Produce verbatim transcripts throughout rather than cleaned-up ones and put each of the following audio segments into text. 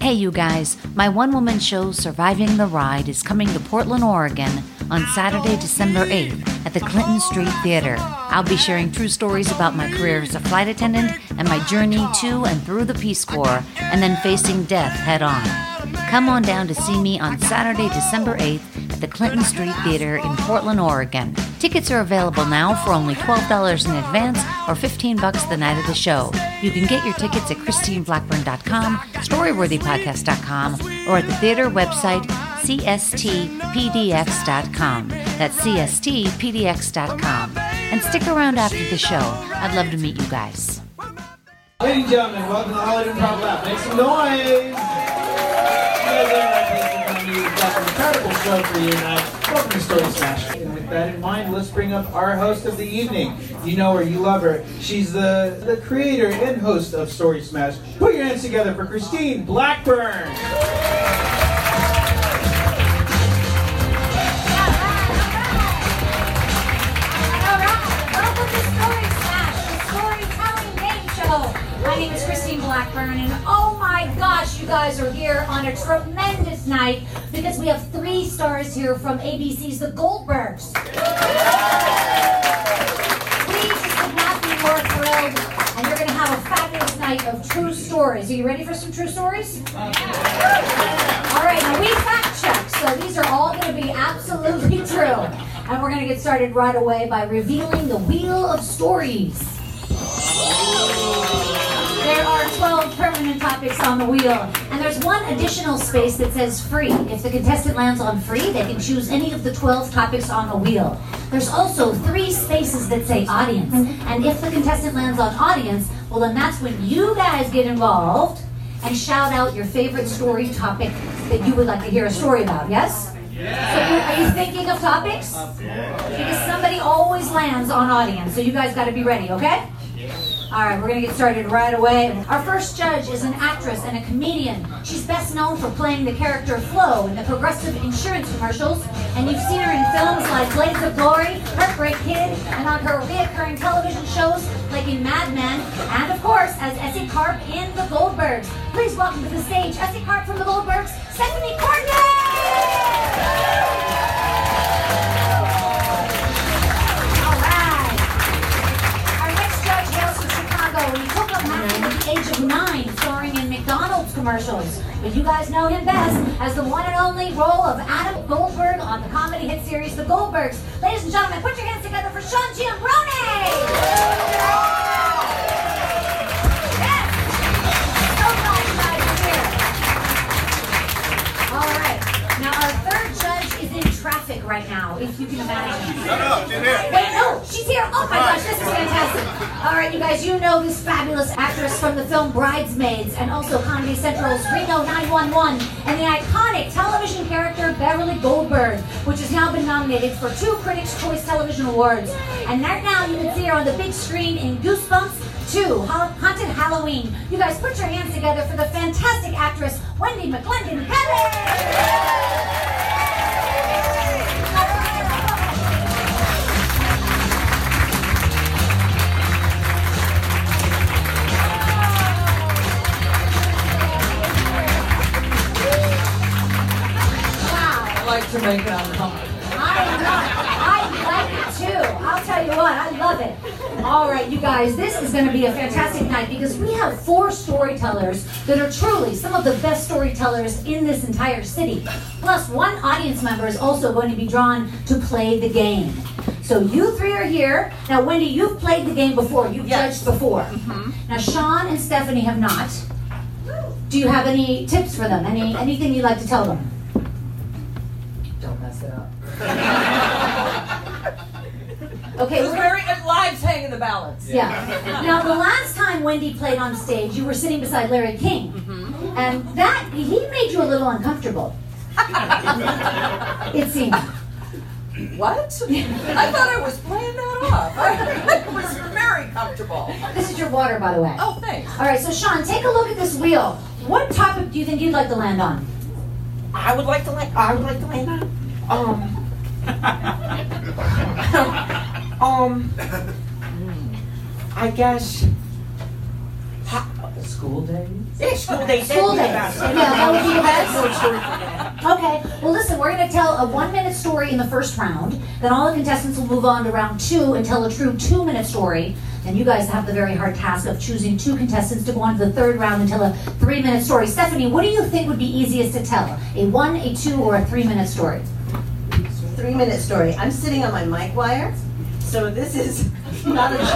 Hey, you guys, my one-woman show, Surviving the Ride, is coming to Portland, Oregon on Saturday, December eighth at the Clinton Street Theater. I'll be sharing true stories about my career as a flight attendant and my journey to and through the Peace Corps, and then facing death head-on. Come on down to see me on Saturday, December eighth at the Clinton Street Theater in Portland, Oregon. Tickets are available now for only twelve dollars in advance or fifteen bucks the night of the show. You can get your tickets at christine blackburn dot com, storyworthy podcast dot com, or at the theater website c s t p d x dot com. That's c s t p d x dot com. And stick around after the show. I'd love to meet you guys. Ladies and gentlemen, welcome to the Hollywood Improv Lab. Make some noise! You guys are right. We've got an incredible show for you tonight. Welcome to Story Smash. And with that in mind, let's bring up our host of the evening. You know her, you love her. She's the, the creator and host of Story Smash. Put your hands together for Christine Blackburn. My name is Christine Blackburn, and oh my gosh, you guys are here on a tremendous night because we have three stars here from A B C's The Goldbergs. We just could not be more thrilled, and you're going to have a fabulous night of true stories. Are you ready for some true stories? All right, now we fact checked, so these are all going to be absolutely true. And we're going to get started right away by revealing the Wheel of Stories. There are twelve permanent topics on the wheel, and there's one additional space that says free. If the contestant lands on free, they can choose any of the twelve topics on the wheel. There's also three spaces that say audience, and if the contestant lands on audience, well then that's when you guys get involved and shout out your favorite story topic that you would like to hear a story about, yes? Yeah. So are you thinking of topics? Yeah. Because somebody always lands on audience, so you guys got to be ready, okay? All right, we're going to get started right away. Our first judge is an actress and a comedian. She's best known for playing the character Flo in the Progressive Insurance commercials, and you've seen her in films like Blades of Glory, Heartbreak Kid, and on her reoccurring television shows like in Mad Men, and of course as Essie Karp in The Goldbergs. Please welcome to the stage Essie Karp from The Goldbergs, Stephanie Courtney! When he took up acting at the age of nine, starring in McDonald's commercials. But you guys know him best as the one and only role of Adam Goldberg on the comedy hit series The Goldbergs. Ladies and gentlemen, put your hands together for Sean Giambrone! Yes! So glad you guys are here. All right. Now our third judge is in traffic right now, if you can imagine. No, no, she's here. Wait, no, she's here. Oh my gosh, this is fantastic. All right, you guys, you know this fabulous actress from the film Bridesmaids and also Comedy Central's Reno nine one one and the iconic television character Beverly Goldberg, which has now been nominated for two Critics' Choice Television Awards. And right now you can see her on the big screen in Goosebumps two, Haunted Halloween. You guys put your hands together for the fantastic actress Wendy McClendon Kelly! To make it on the hump. I love it. I like it too. I'll tell you what, I love it. All right, you guys, this is going to be a fantastic night because we have four storytellers that are truly some of the best storytellers in this entire city. Plus, one audience member is also going to be drawn to play the game. So you three are here. Now, Wendy, you've played the game before. You've yes. judged before. Mm-hmm. Now, Sean and Stephanie have not. Do you have any tips for them? Any anything you'd like to tell them? Okay, we're very lives hang in the balance. Yeah. Now, the last time Wendy played on stage, you were sitting beside Larry King, mm-hmm. and that he made you a little uncomfortable. It seemed. What? I thought I was playing that off. I was very comfortable. This is your water, by the way. Oh, thanks. All right, so Sean, take a look at this wheel. What topic do you think you'd like to land on? I would like to land. I would like to land on. Um. um. I guess. School days? Yeah, school days. School days. About Yeah, it. that would be the best. Short story for that. Okay, well listen, we're going to tell a one-minute story in the first round. Then all the contestants will move on to round two and tell a true two-minute story. And you guys have the very hard task of choosing two contestants to go on to the third round and tell a three-minute story. Stephanie, what do you think would be easiest to tell? A one, a two, or a three-minute story? Three minute story. I'm sitting on my mic wire, so this is not a choice.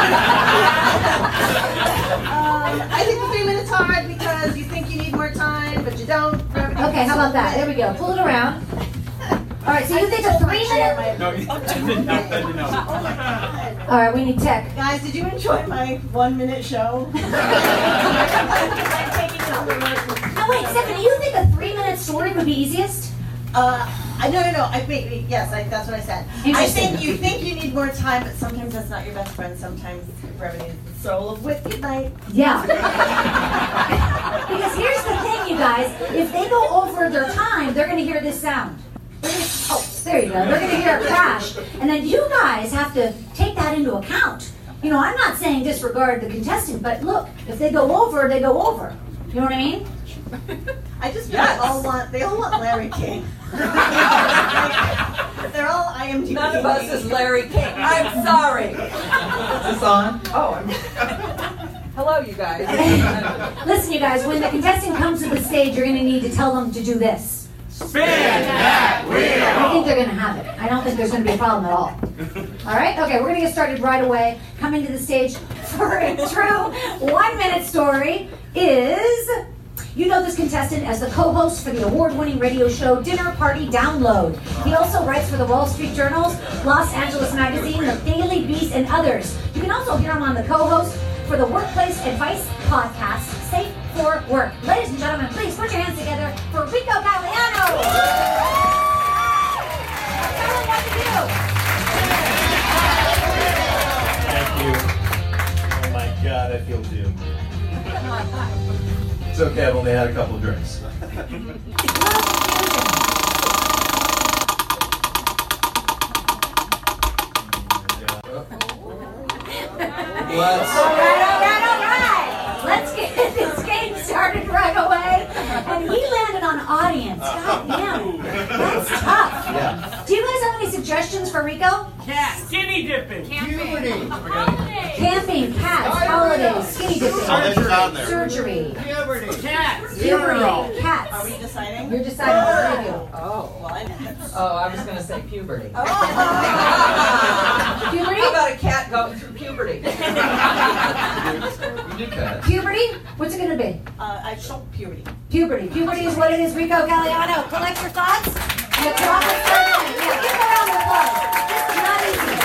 um, I think the three minutes hard because you think you need more time, but you don't. Okay, how about that? There we go. Pull it around. All right, so you think a three-minute? No, you didn't know. I didn't know. All right, we need tech. Guys, did you enjoy my one minute show? I'm taking it on the road. No, wait, Stephanie, you think a three-minute story would be easiest? Uh, I no no no. I think yes. I, that's what I said. I Interesting. think you think you need more time, but sometimes that's not your best friend. Sometimes brevity is the soul of wit. Good night. Yeah. Because here's the thing, you guys. If they go over their time, they're going to hear this sound. They're gonna, oh, there you go. They're going to hear a crash. And then you guys have to take that into account. You know, I'm not saying disregard the contestant, but look, if they go over, they go over. You know what I mean? I just feel Yes. they all want they all want Larry King. They're all I M D B. None of us is Larry King. I'm sorry. Is this on? Oh, I'm. Hello, you guys. Listen, you guys, when the contestant comes to the stage, you're going to need to tell them to do this. Spin that I wheel! think they're going to have it. I don't think there's going to be a problem at all. All right? Okay, we're going to get started right away. Coming to the stage for a true one-minute story is... You know this contestant as the co-host for the award-winning radio show Dinner Party Download. He also writes for the Wall Street Journal, Los Angeles Magazine, the Daily Beast, and others. You can also hear him on the co-host for the Workplace Advice podcast, Safe for Work. Ladies and gentlemen, please put your hands together for Rico Galliano. Tell him what to do. Thank you. Oh my God, I feel doomed. It's okay, I've only had a couple of drinks. All right, all right, all right. Let's get this game started right away. And he landed on audience. God damn it. That's tough. Yeah. Do you guys have any suggestions for Rico? Cat. Skinny dipping. Puberty! Camping, cats, holidays, skinny dipping, surgery, Puberty! Cats. puberty, Are we cats. deciding? You're deciding what to do. Oh. Well, I Oh, I was going to say puberty. Oh. Puberty? How about a cat going through puberty? We do cats. Puberty? What's it going to be? Uh, I show puberty. Puberty. Puberty is what it is. Rico Galliano, collect your thoughts. And the clock is starting. Yeah, give him a round of applause. This is not easy.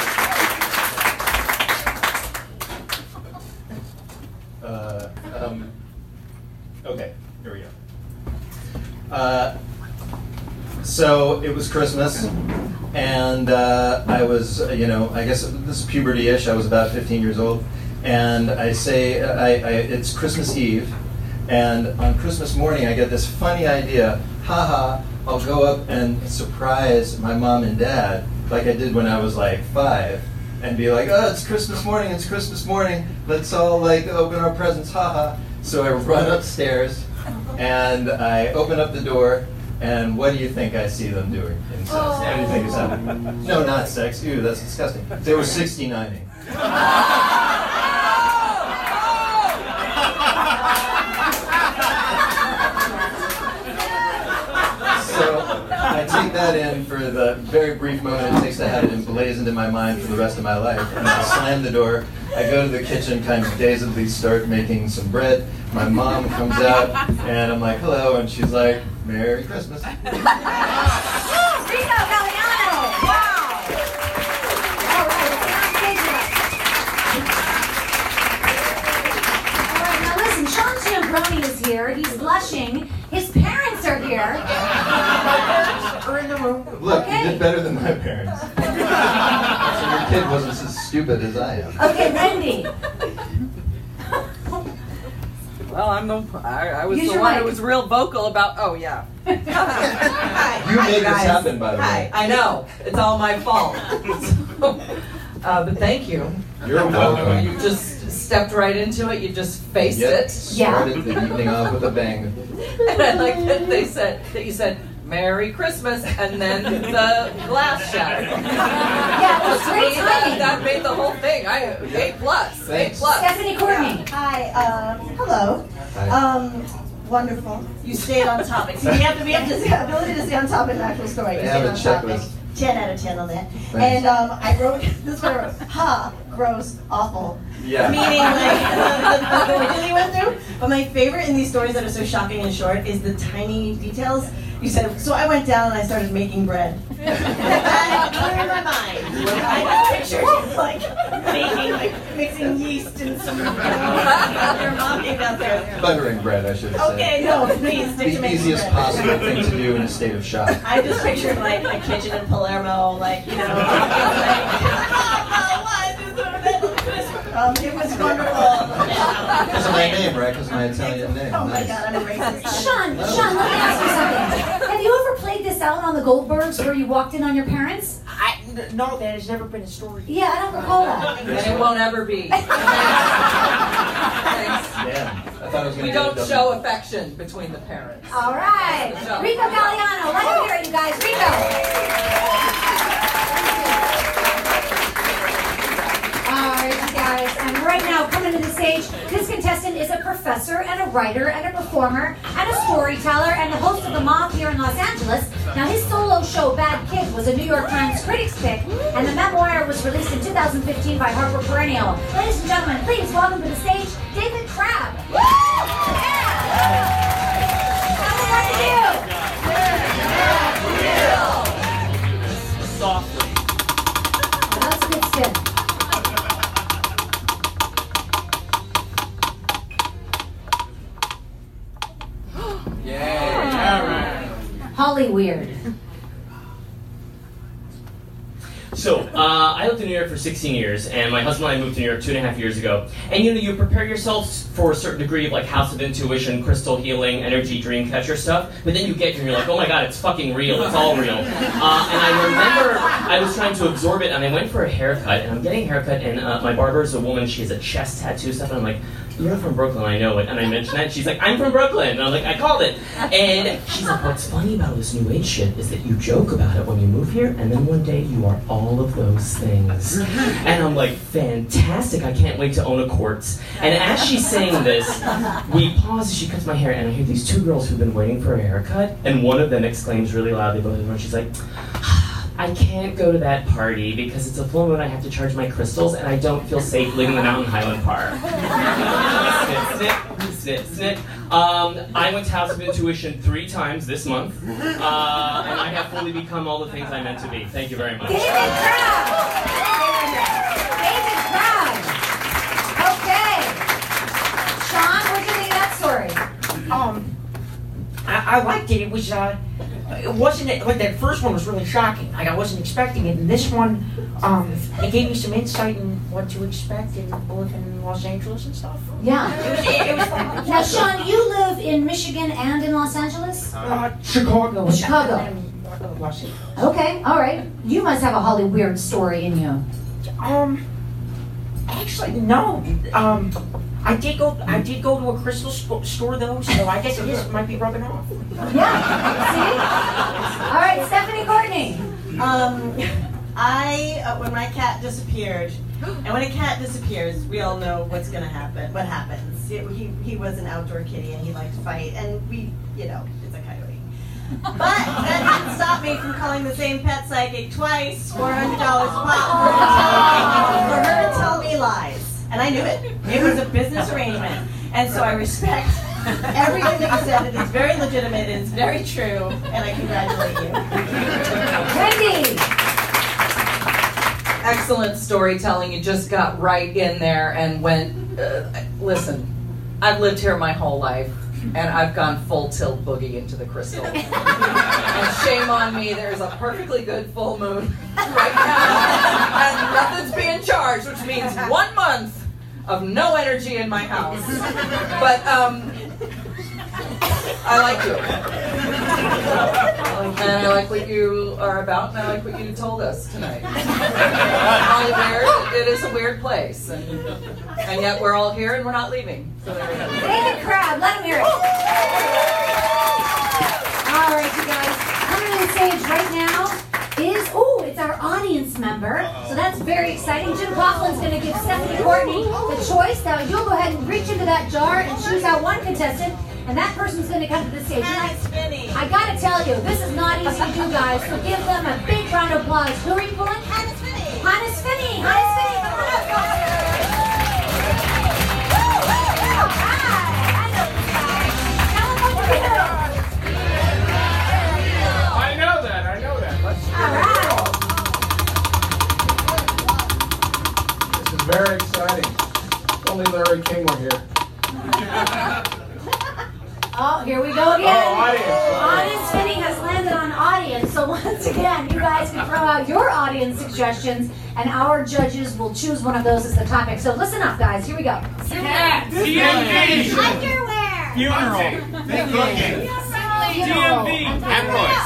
Uh, um, okay, here we go. Uh, so it was Christmas, and uh, I was, uh, you know, I guess this is puberty-ish. I was about fifteen years old, and I say, I, I, it's Christmas Eve, and on Christmas morning I get this funny idea. Haha, I'll go up and surprise my mom and dad like I did when I was like five. And be like, oh, it's Christmas morning, it's Christmas morning. Let's all like open our presents, haha. So I run upstairs and I open up the door, and what do you think I see them doing inside? Oh. What do you think is happening? No, not sex. Ew, that's disgusting. They were sixty-nining. So I take that in for the very brief moment it takes to have it emblazoned in my mind for the rest of my life. And I slam the door. I go to the kitchen, kind of dazedly start making some bread. My mom comes out, and I'm like, hello, and she's like, Merry Christmas. Rico Galliano! Wow! All right, it's not big enough. All right, now listen, Sean Ciambroni is here. He's blushing. His parents are here. Are in the room. Look, Okay. you did better than my parents. So your kid wasn't so stupid as I am. Okay, Wendy. Well, I'm the. I, I was Use the your one mic. who was real vocal about. Oh yeah. Hi. You Hi, made this guys. happen, by the Hi. way. I know. It's all my fault. So, uh, but thank you. You're welcome. You just stepped right into it. You just faced Yep. it. Yeah. Started the evening off with a bang. And I like that they said that you said Merry Christmas and then the glass shattered. Yeah, it was To great me, that, timing. that made the whole thing. I A plus. A Thanks. plus. Stephanie Courtney. Hi, uh, hello. Hi. Um, wonderful. You stayed on topic. See, we have to, we have the ability to stay on topic in the actual story. You They have stayed a on topic. checklist. ten out of ten on that. Thanks. And um, I wrote, this is what I wrote, ha, gross, awful. Yeah. Meaning like the, the, the ordeal you went through. But my favorite in these stories that are so shocking and short is the tiny details. You said, so I went down and I started making bread. That clear in my mind. I just pictured you like making, like mixing yeast and some, you know, your mom made out there. Buttering bread, I should say. Okay, no, please stick to The making easiest bread. possible thing to do in a state of shock. I just pictured like a kitchen in Palermo, like, you know, like, um, it was wonderful. Because of my name, right? Because of my Italian name. Oh my Nice. god, I'm a racist. Sean, Sean, let me ask you something. Have you ever played this out on the Goldbergs where you walked in on your parents? I no, that has never been a story. Yeah, I don't recall that. And it won't ever be. Thanks. Damn. I thought I was going We to don't show affection between the parents. All right. Rico Galliano, let him hear it, you guys. Rico. All right, guys, and right now, coming to the stage, this contestant is a professor and a writer and a performer and a storyteller and the host of The Mob here in Los Angeles. Now, his solo show, Bad Kid, was a New York Times Critics' Pick, and the memoir was released in two thousand fifteen by Harper Perennial. Ladies and gentlemen, please welcome to the stage, David Crabb. Woo! Yeah! How are you? Softly. Well, that's a good spin. Holly Weird. So, uh, I lived in New York for sixteen years, and my husband and I moved to New York two and a half years ago. And you know, you prepare yourself for a certain degree of like House of Intuition, crystal healing, energy, dream catcher stuff. But then you get here and you're like, oh my god, it's fucking real, it's all real. Uh, and I remember I was trying to absorb it, and I went for a haircut, and I'm getting a haircut, and uh, my barber is a woman, she has a chest tattoo stuff, and I'm like, you're from Brooklyn, I know it. And I mentioned that, and she's like, I'm from Brooklyn. And I'm like, I called it. And she's like, what's funny about this new age shit is that you joke about it when you move here, and then one day you are all of those things. And I'm like, fantastic, I can't wait to own a quartz. And as she's saying this, we pause as she cuts my hair, and I hear these two girls who've been waiting for a haircut, and one of them exclaims really loudly, both of them, she's like, I can't go to that party because it's a full moon, I have to charge my crystals, and I don't feel safe leaving the Mountain Highland Park. Snip, snip, snip, snip. Um, I went to House of Intuition three times this month, uh, and I have fully become all the things I meant to be. Thank you very much. David Crabb! David Crabb! Okay. Sean, what do you think of that story? Um, I, I liked it. It was uh, it wasn't like that first one was really shocking. Like I wasn't expecting it, and this one, um, it gave me some insight in what to expect in living in Los Angeles and stuff. Yeah. It was, it, it was fun. Now, Sean, you live in Michigan and in Los Angeles? Uh, Chicago. Chicago. And, uh, Los Angeles. Okay, all right. You must have a Holly Weird story in you. Um, actually, no. Um, I did go. I did go to a crystal sp- store though, so I guess it is, might be rubbing off. Yeah. See? All right, Stephanie Courtney. Um, I, uh, when my cat disappeared, and when a cat disappears, we all know what's gonna happen, what happens. It, he, he was an outdoor kitty and he liked to fight, and we, you know, it's a coyote. But that didn't stop me from calling the same pet psychic twice, four hundred dollars a pop, for her to tell me lies. And I knew it. It was a business arrangement. And so I respect everything that you said. It is very legitimate, it is very true, and I congratulate you. Wendy. Excellent storytelling. You just got right in there and went, uh, listen, I've lived here my whole life, and I've gone full tilt boogie into the crystal. And shame on me, there's a perfectly good full moon right now, and nothing's being charged, which means one month of no energy in my house. But, um, I like you. And I like what you are about, and I like what you told us tonight. It's weird. It is a weird place, and, and yet we're all here and we're not leaving. So there we go. David Crabb, let him hear it. All right, you guys, coming to the stage right now is, oh, it's our audience member. So that's very exciting. Jim Coughlin's going to give Stephanie Courtney the choice. Now you'll go ahead and reach into that jar and choose out one contestant, and that person's going to come to the stage. And I, I got to tell you, this is not easy to do, guys. So give them a big round of applause. Who are you pulling? Hannes Finney. Hannes Finney. Hannes Finney, come on up, guys. Woo, woo, woo. All right. I know this guy. Tell him what you're doing. I know that. I know that. Let's All right. This is very exciting. If only Larry King were here. Oh, here we go again. Oh, audience. Audience Finney has landed on audience. So once again, you guys can throw out your audience suggestions, and our judges will choose one of those as the topic. So listen up, guys. Here we go. Cat. D M V. Underwear. Funeral. Big cooking. D M V. Hemorrhoids.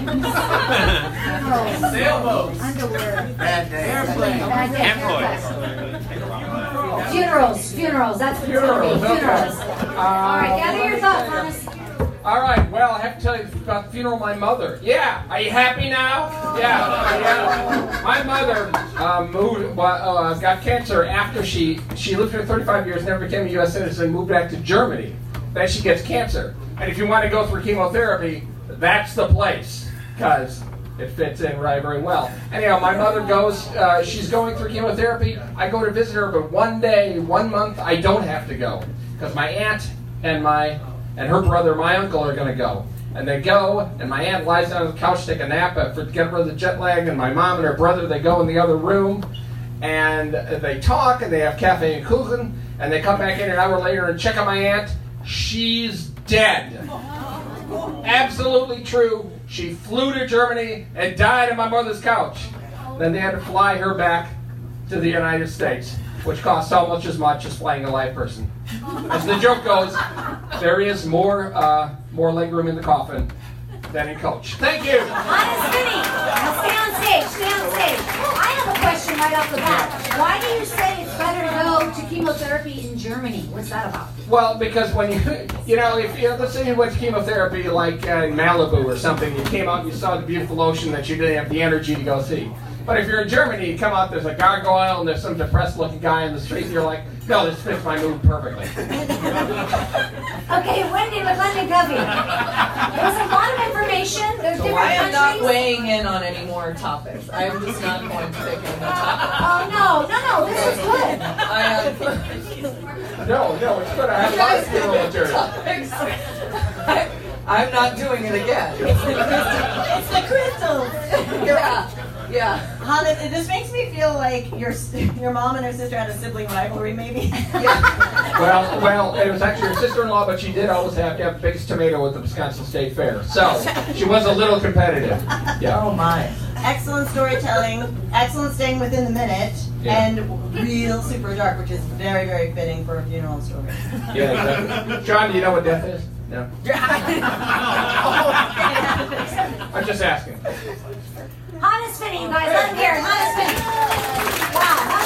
Sailboats. Underwear. Bad day. Airplane. Bad day. Hemorrhoids. Funerals. Funerals. That's what it's going to be. Funerals. All right. Gather your thoughts, Hannes. All right, well, I have to tell you about the funeral of my mother. Yeah, are you happy now? Yeah, yeah. My mother uh, moved, uh, got cancer after she, she lived here thirty-five years, never became a U S citizen, moved back to Germany. Then she gets cancer. And if you want to go through chemotherapy, that's the place, because it fits in right very well. Anyhow, my mother goes, uh, she's going through chemotherapy. I go to visit her, but one day, one month, I don't have to go, because my aunt and my and her brother, my uncle, are going to go. And they go, and my aunt lies down on the couch, take a nap, uh, for, get rid of the jet lag, and my mom and her brother, they go in the other room, and they talk, and they have cafe and kuchen, and they come back in an hour later and check on my aunt. She's dead. Absolutely true. She flew to Germany and died on my mother's couch. Then they had to fly her back to the United States, which costs almost as much as flying a live person. As the joke goes, there is more uh, more legroom in the coffin than in coach. Thank you. Hannes Finney, now stay on stage, stay on stage. I have a question right off the bat. Why do you say it's better to go to chemotherapy in Germany? What's that about? Well, because when you, you know, if you, let's say you went to chemotherapy like uh, in Malibu or something, you came out and you saw the beautiful ocean that you didn't have the energy to go see. But if you're in Germany, you come out, there's a gargoyle, and there's some depressed-looking guy in the street, and you're like, no, this fits my mood perfectly. Okay, Wendy with London Covey. There's a lot of information. There's So different I am countries. not weighing in on any more topics. I am just not going to take any more topics. Oh, no, no, no, this is good. I am. No, no, it's good. I have a lot of funeral material. Topics. I, I'm not doing it again. It's the crystals. Yeah, yeah. Hannes, this makes me feel like your your mom and her sister had a sibling rivalry, maybe. Well, well, it was actually her sister-in-law, but she did always have to have the biggest tomato at the Wisconsin State Fair. So she was a little competitive. Yeah. Oh my. Excellent storytelling, excellent staying within the minute, Yeah. and real super dark, which is very, very fitting for a funeral story. Yeah. Exactly. John, do you know what death is? No. I'm just asking. Hannes Finney, you guys, let him hear it. Hannes Finney. Wow, that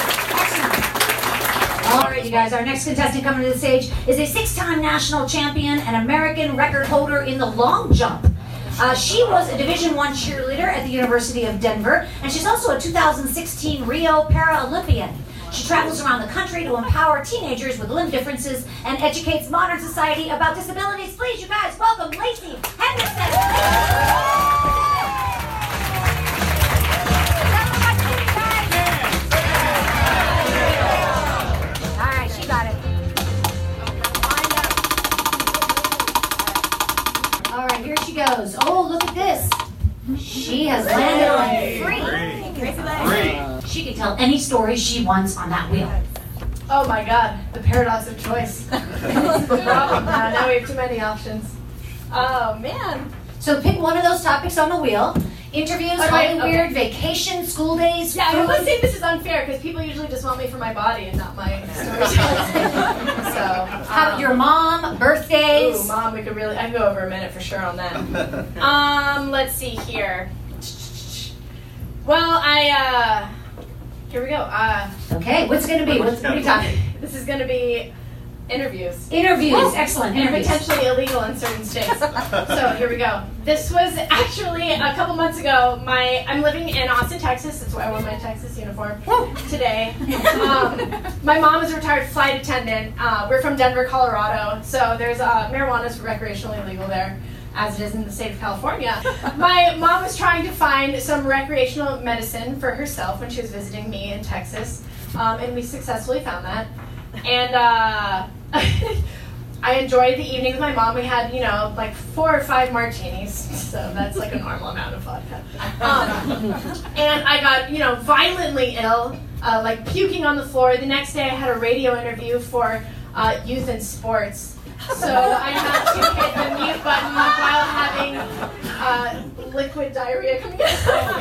was fun. Excellent. All right, you guys, our next contestant coming to the stage is a six-time national champion and American record holder in the long jump. Uh, she was a Division One cheerleader at the University of Denver, and she's also a two thousand sixteen Rio Paralympian. She travels around the country to empower teenagers with limb differences and educates modern society about disabilities. Please, you guys, welcome Lacey Henderson. All right, she got it. All right, here she goes. Oh, look at this. She has landed on free. She can tell any story she wants on that wheel. Oh my god, the paradox of choice. That's the problem now. Now we have too many options. Oh man. So pick one of those topics on the wheel. Interviews, Okay, Halloween okay. weird, vacation, school days, Yeah, food. I would say this is unfair because people usually just want me for my body and not my storytelling. So, How about um, your mom, birthdays? Ooh, mom we could really, I could go over a minute for sure on that. Um, let's see here. Well, I, uh, here we go. Uh, Okay, what's it going to be? What's, what are you talking? this is going to be interviews. Interviews, Oh, excellent. And Interviews. potentially illegal in certain states. So here we go. This was actually a couple months ago. My I'm living in Austin, Texas. That's why I wore my Texas uniform today. Um, my mom is a retired flight attendant. Uh, we're from Denver, Colorado. So there's uh, marijuana is recreationally illegal there, as it is in the state of California. My mom was trying to find some recreational medicine for herself when she was visiting me in Texas, um, and we successfully found that. And uh, I enjoyed the evening with my mom. We had, you know, like four or five martinis, so that's like a normal amount of vodka. Um, and I got, you know, violently ill, uh, like puking on the floor. The next day I had a radio interview for uh, Youth in Sports. So I had to hit the mute button while having uh, liquid diarrhea coming out.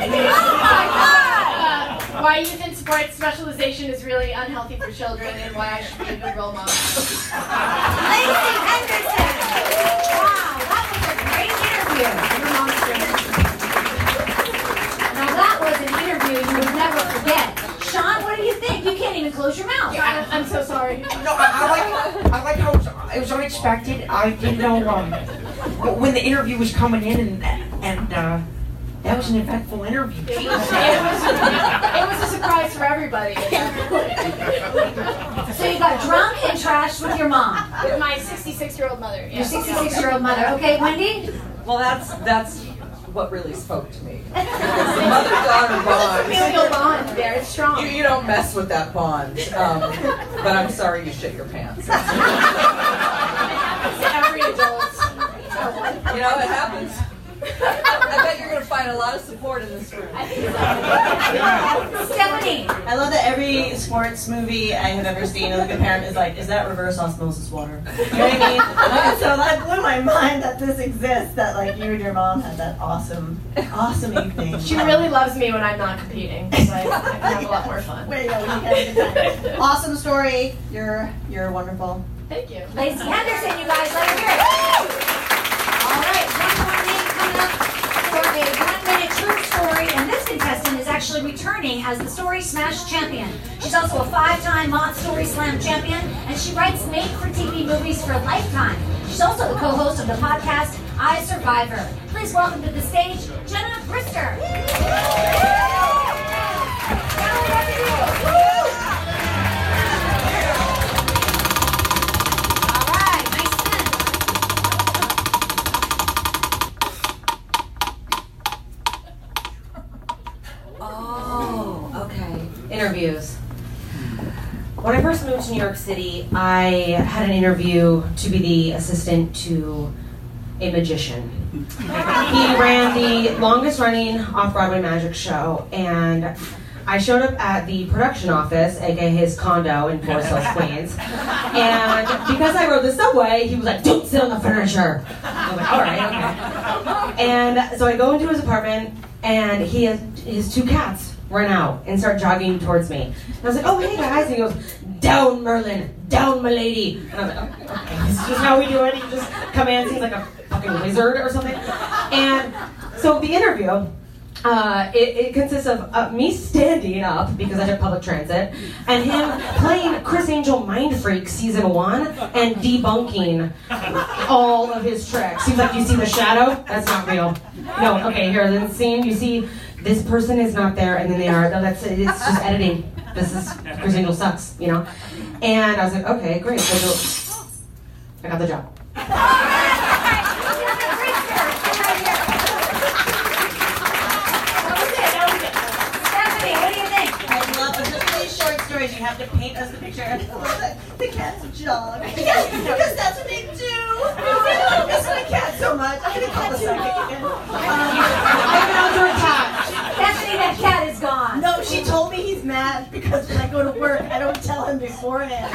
uh, why youth in sports specialization is really unhealthy for children and why I should be a good role model. Lacey Henderson! Wow, that was a great interview. Now that was an interview you would never forget. Sean, what do you think? You can't even close your mouth. Yeah, I'm so sorry. No, I, I like I like how it was, it was unexpected. I didn't know um, when the interview was coming in, and and uh, that was an eventful interview. It was, it was a surprise for everybody. So you got drunk and trashed with your mom. With my sixty-six-year-old mother. Your sixty-six-year-old mother. Okay, Wendy? Well, that's that's what really spoke to me. Mother-daughter bond. Familial bond there. It's strong. You, you don't mess with that bond. Um, but I'm sorry you shit your pants. It happens to every adult. You know, it happens. I bet you're going to find a lot of support in this room. Stephanie. I love that every sports movie I have ever seen as a good parent is like, is that reverse osmosis water? You know what I mean? So that blew my mind that this exists, that like you and your mom had that awesome, awesome evening. She really loves me when I'm not competing. So I, I can have a lot more fun. Way to go, you had a good time. Awesome story. You're, you're wonderful. Thank you. Lacey Henderson, you guys, let her hear it. All right, one more name coming up for a one-minute true story, and this contestant is actually returning as the Story Smash champion. She's also a five-time Moth Story Slam champion, and she writes made-for-T V movies for Lifetime. She's also the co-host of the podcast I Survivor. Please welcome to the stage, Jenna Brister. Interviews. When I first moved to New York City, I had an interview to be the assistant to a magician. He ran the longest running off-Broadway magic show, and I showed up at the production office, aka his condo in Forest Hills, Queens, and because I rode the subway, he was like, "Don't sit on the furniture." I was like, "All right, okay." And so I go into his apartment, and he has his two cats run out and start jogging towards me. And I was like, "Oh, hey guys," and he goes, "Down Merlin, down milady." And I was like, "Oh, okay, this is just how we do it." He just commands, he's like a fucking wizard or something. And so the interview, uh, it, it consists of uh, me standing up because I took public transit, and him playing Chris Angel Mind Freak season one and debunking all of his tricks. He's like, "You see the shadow? That's not real." No, okay, here, the scene, you see this person is not there, and then they are. No, that's it. It's just editing. This is Chris Angel sucks, you know. And I was like, okay, great. So I got the job. Stephanie, what do you think? I love it. Just these short stories. You have to paint us the picture of the cats jog. Yes, because that's what they do. I miss my cat so much. I'm gonna call the psychic again. Stephanie, that cat is gone. No, she told me he's mad because when I go to work, I don't tell him beforehand.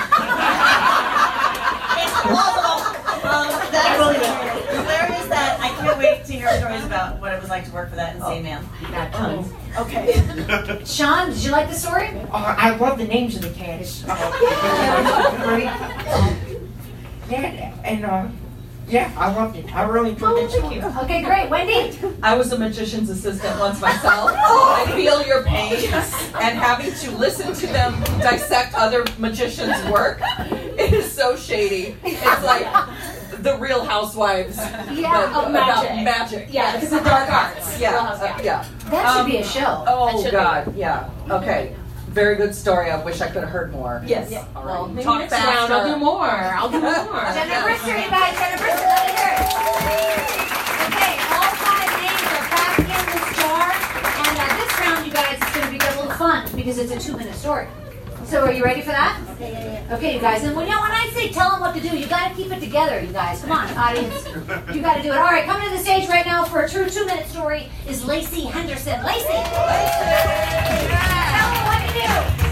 It's plausible. Um, that's hilarious. Hilarious that I can't wait to hear stories about what it was like to work for that insane man. Got tons. Okay. Sean, did you like the story? Uh, I love the names of the cats. Uh, great. Uh, that, and uh, Yeah, I loved it. I really enjoyed Oh, it. thank you. Okay, great. Wendy? I was a magician's assistant once myself. I feel your pain, and having to listen to them dissect other magicians' work, it is so shady. It's like the Real Housewives Yeah, but of about magic. magic. Yeah, because of dark arts. Yeah, Real House- uh, yeah. That should Um, be a show. That Oh should God, yeah. Okay, very good story. I wish I could have heard more. Yes. Yeah. All right. Well, maybe Talk next faster. round I'll do more. I'll do more. Jenna Brister, you guys. Jenna Brister, let me hear it. Okay, all five names are back in this jar. And uh, this round, you guys, is going to be a little fun because it's a two-minute story. So are you ready for that? Okay, yeah, yeah. Okay, you guys. And when, you know, when I say tell them what to do, you got to keep it together, you guys. Come on, audience. You got to do it. All right, coming to the stage right now for a true two-minute story is Lacey Henderson. Lacey! Tell them what to do.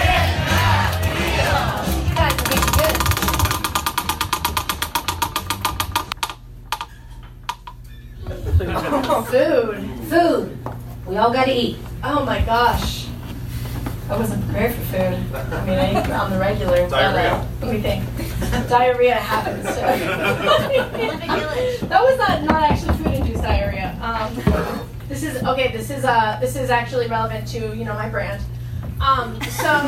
You guys will get you good. Food. Food. We all got to eat. Oh my gosh. I wasn't prepared for food. I mean, I eat on the regular. But, uh, let me think. Diarrhea happens. So. That was not, not actually food-induced diarrhea. Um, this is okay. This is uh, this is actually relevant to you know my brand. Um, so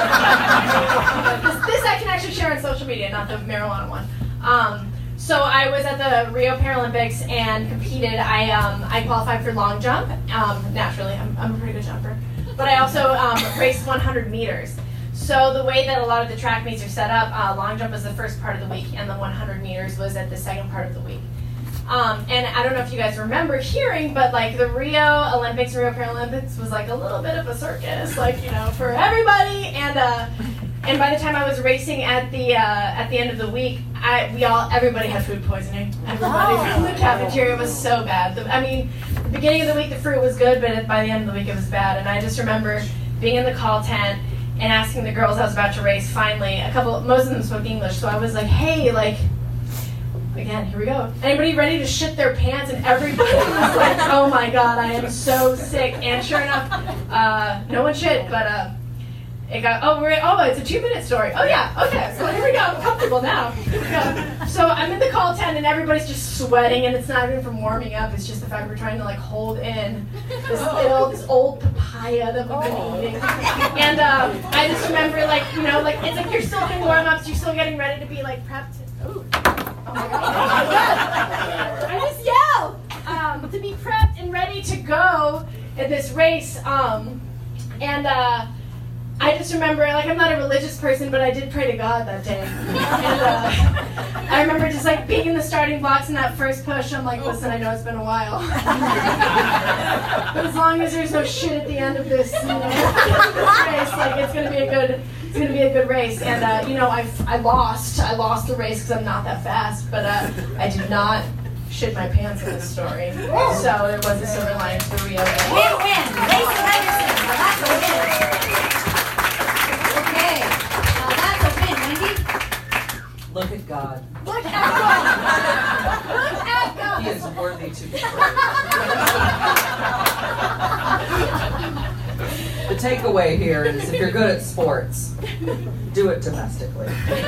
this, this I can actually share on social media, not the marijuana one. Um, so I was at the Rio Paralympics and competed. I um, I qualified for long jump. Um, naturally, I'm, I'm a pretty good jumper. But I also um, raced one hundred meters. So the way that a lot of the track meets are set up, uh, long jump was the first part of the week, and the one hundred meters was at the second part of the week. Um, and I don't know if you guys remember hearing, but like the Rio Olympics, Rio Paralympics was like a little bit of a circus, like you know, for everybody. And uh, and by the time I was racing at the uh, at the end of the week, I we all everybody had food poisoning. Everybody from the cafeteria was so bad. The, I mean, the beginning of the week the fruit was good, but by the end of the week it was bad. And I just remember being in the call tent and asking the girls I was about to race. Finally, a couple, most of them spoke English, so I was like, hey, like. Again, here we go. Anybody ready to shit their pants? And everybody was like, oh my god, I am so sick. And sure enough, uh, no one shit, but uh, it got, oh, we're, oh, it's a two minute story. Oh yeah, okay, so here we go. I'm comfortable now. Here we go. So I'm in the call tent and everybody's just sweating, and it's not even from warming up, it's just the fact we're trying to like hold in this old, this old papaya that we've been eating. And um, I just remember like, you know, like it's like you're still doing warm ups, you're still getting ready to be like prepped. Ooh. Oh my God. I just yell um, to be prepped and ready to go at this race. Um, and uh, I just remember, like, I'm not a religious person, but I did pray to God that day. And uh, I remember just like being in the starting blocks in that first push. I'm like, listen, I know it's been a while, but as long as there's no shit at the end of this, you know, this race, like it's gonna be a good. It's gonna be a good race, and uh, you know I I lost. I lost the race because I'm not that fast, but uh, I did not shit my pants in this story. So there was a silver lining to the Rio. Win win. Lacey Henderson. Well, that's a win. Okay. Uh, that's a win, Wendy. Look at God. Look at God. Look at God. He is worthy to be praised. The takeaway here is if you're good at sports, do it domestically.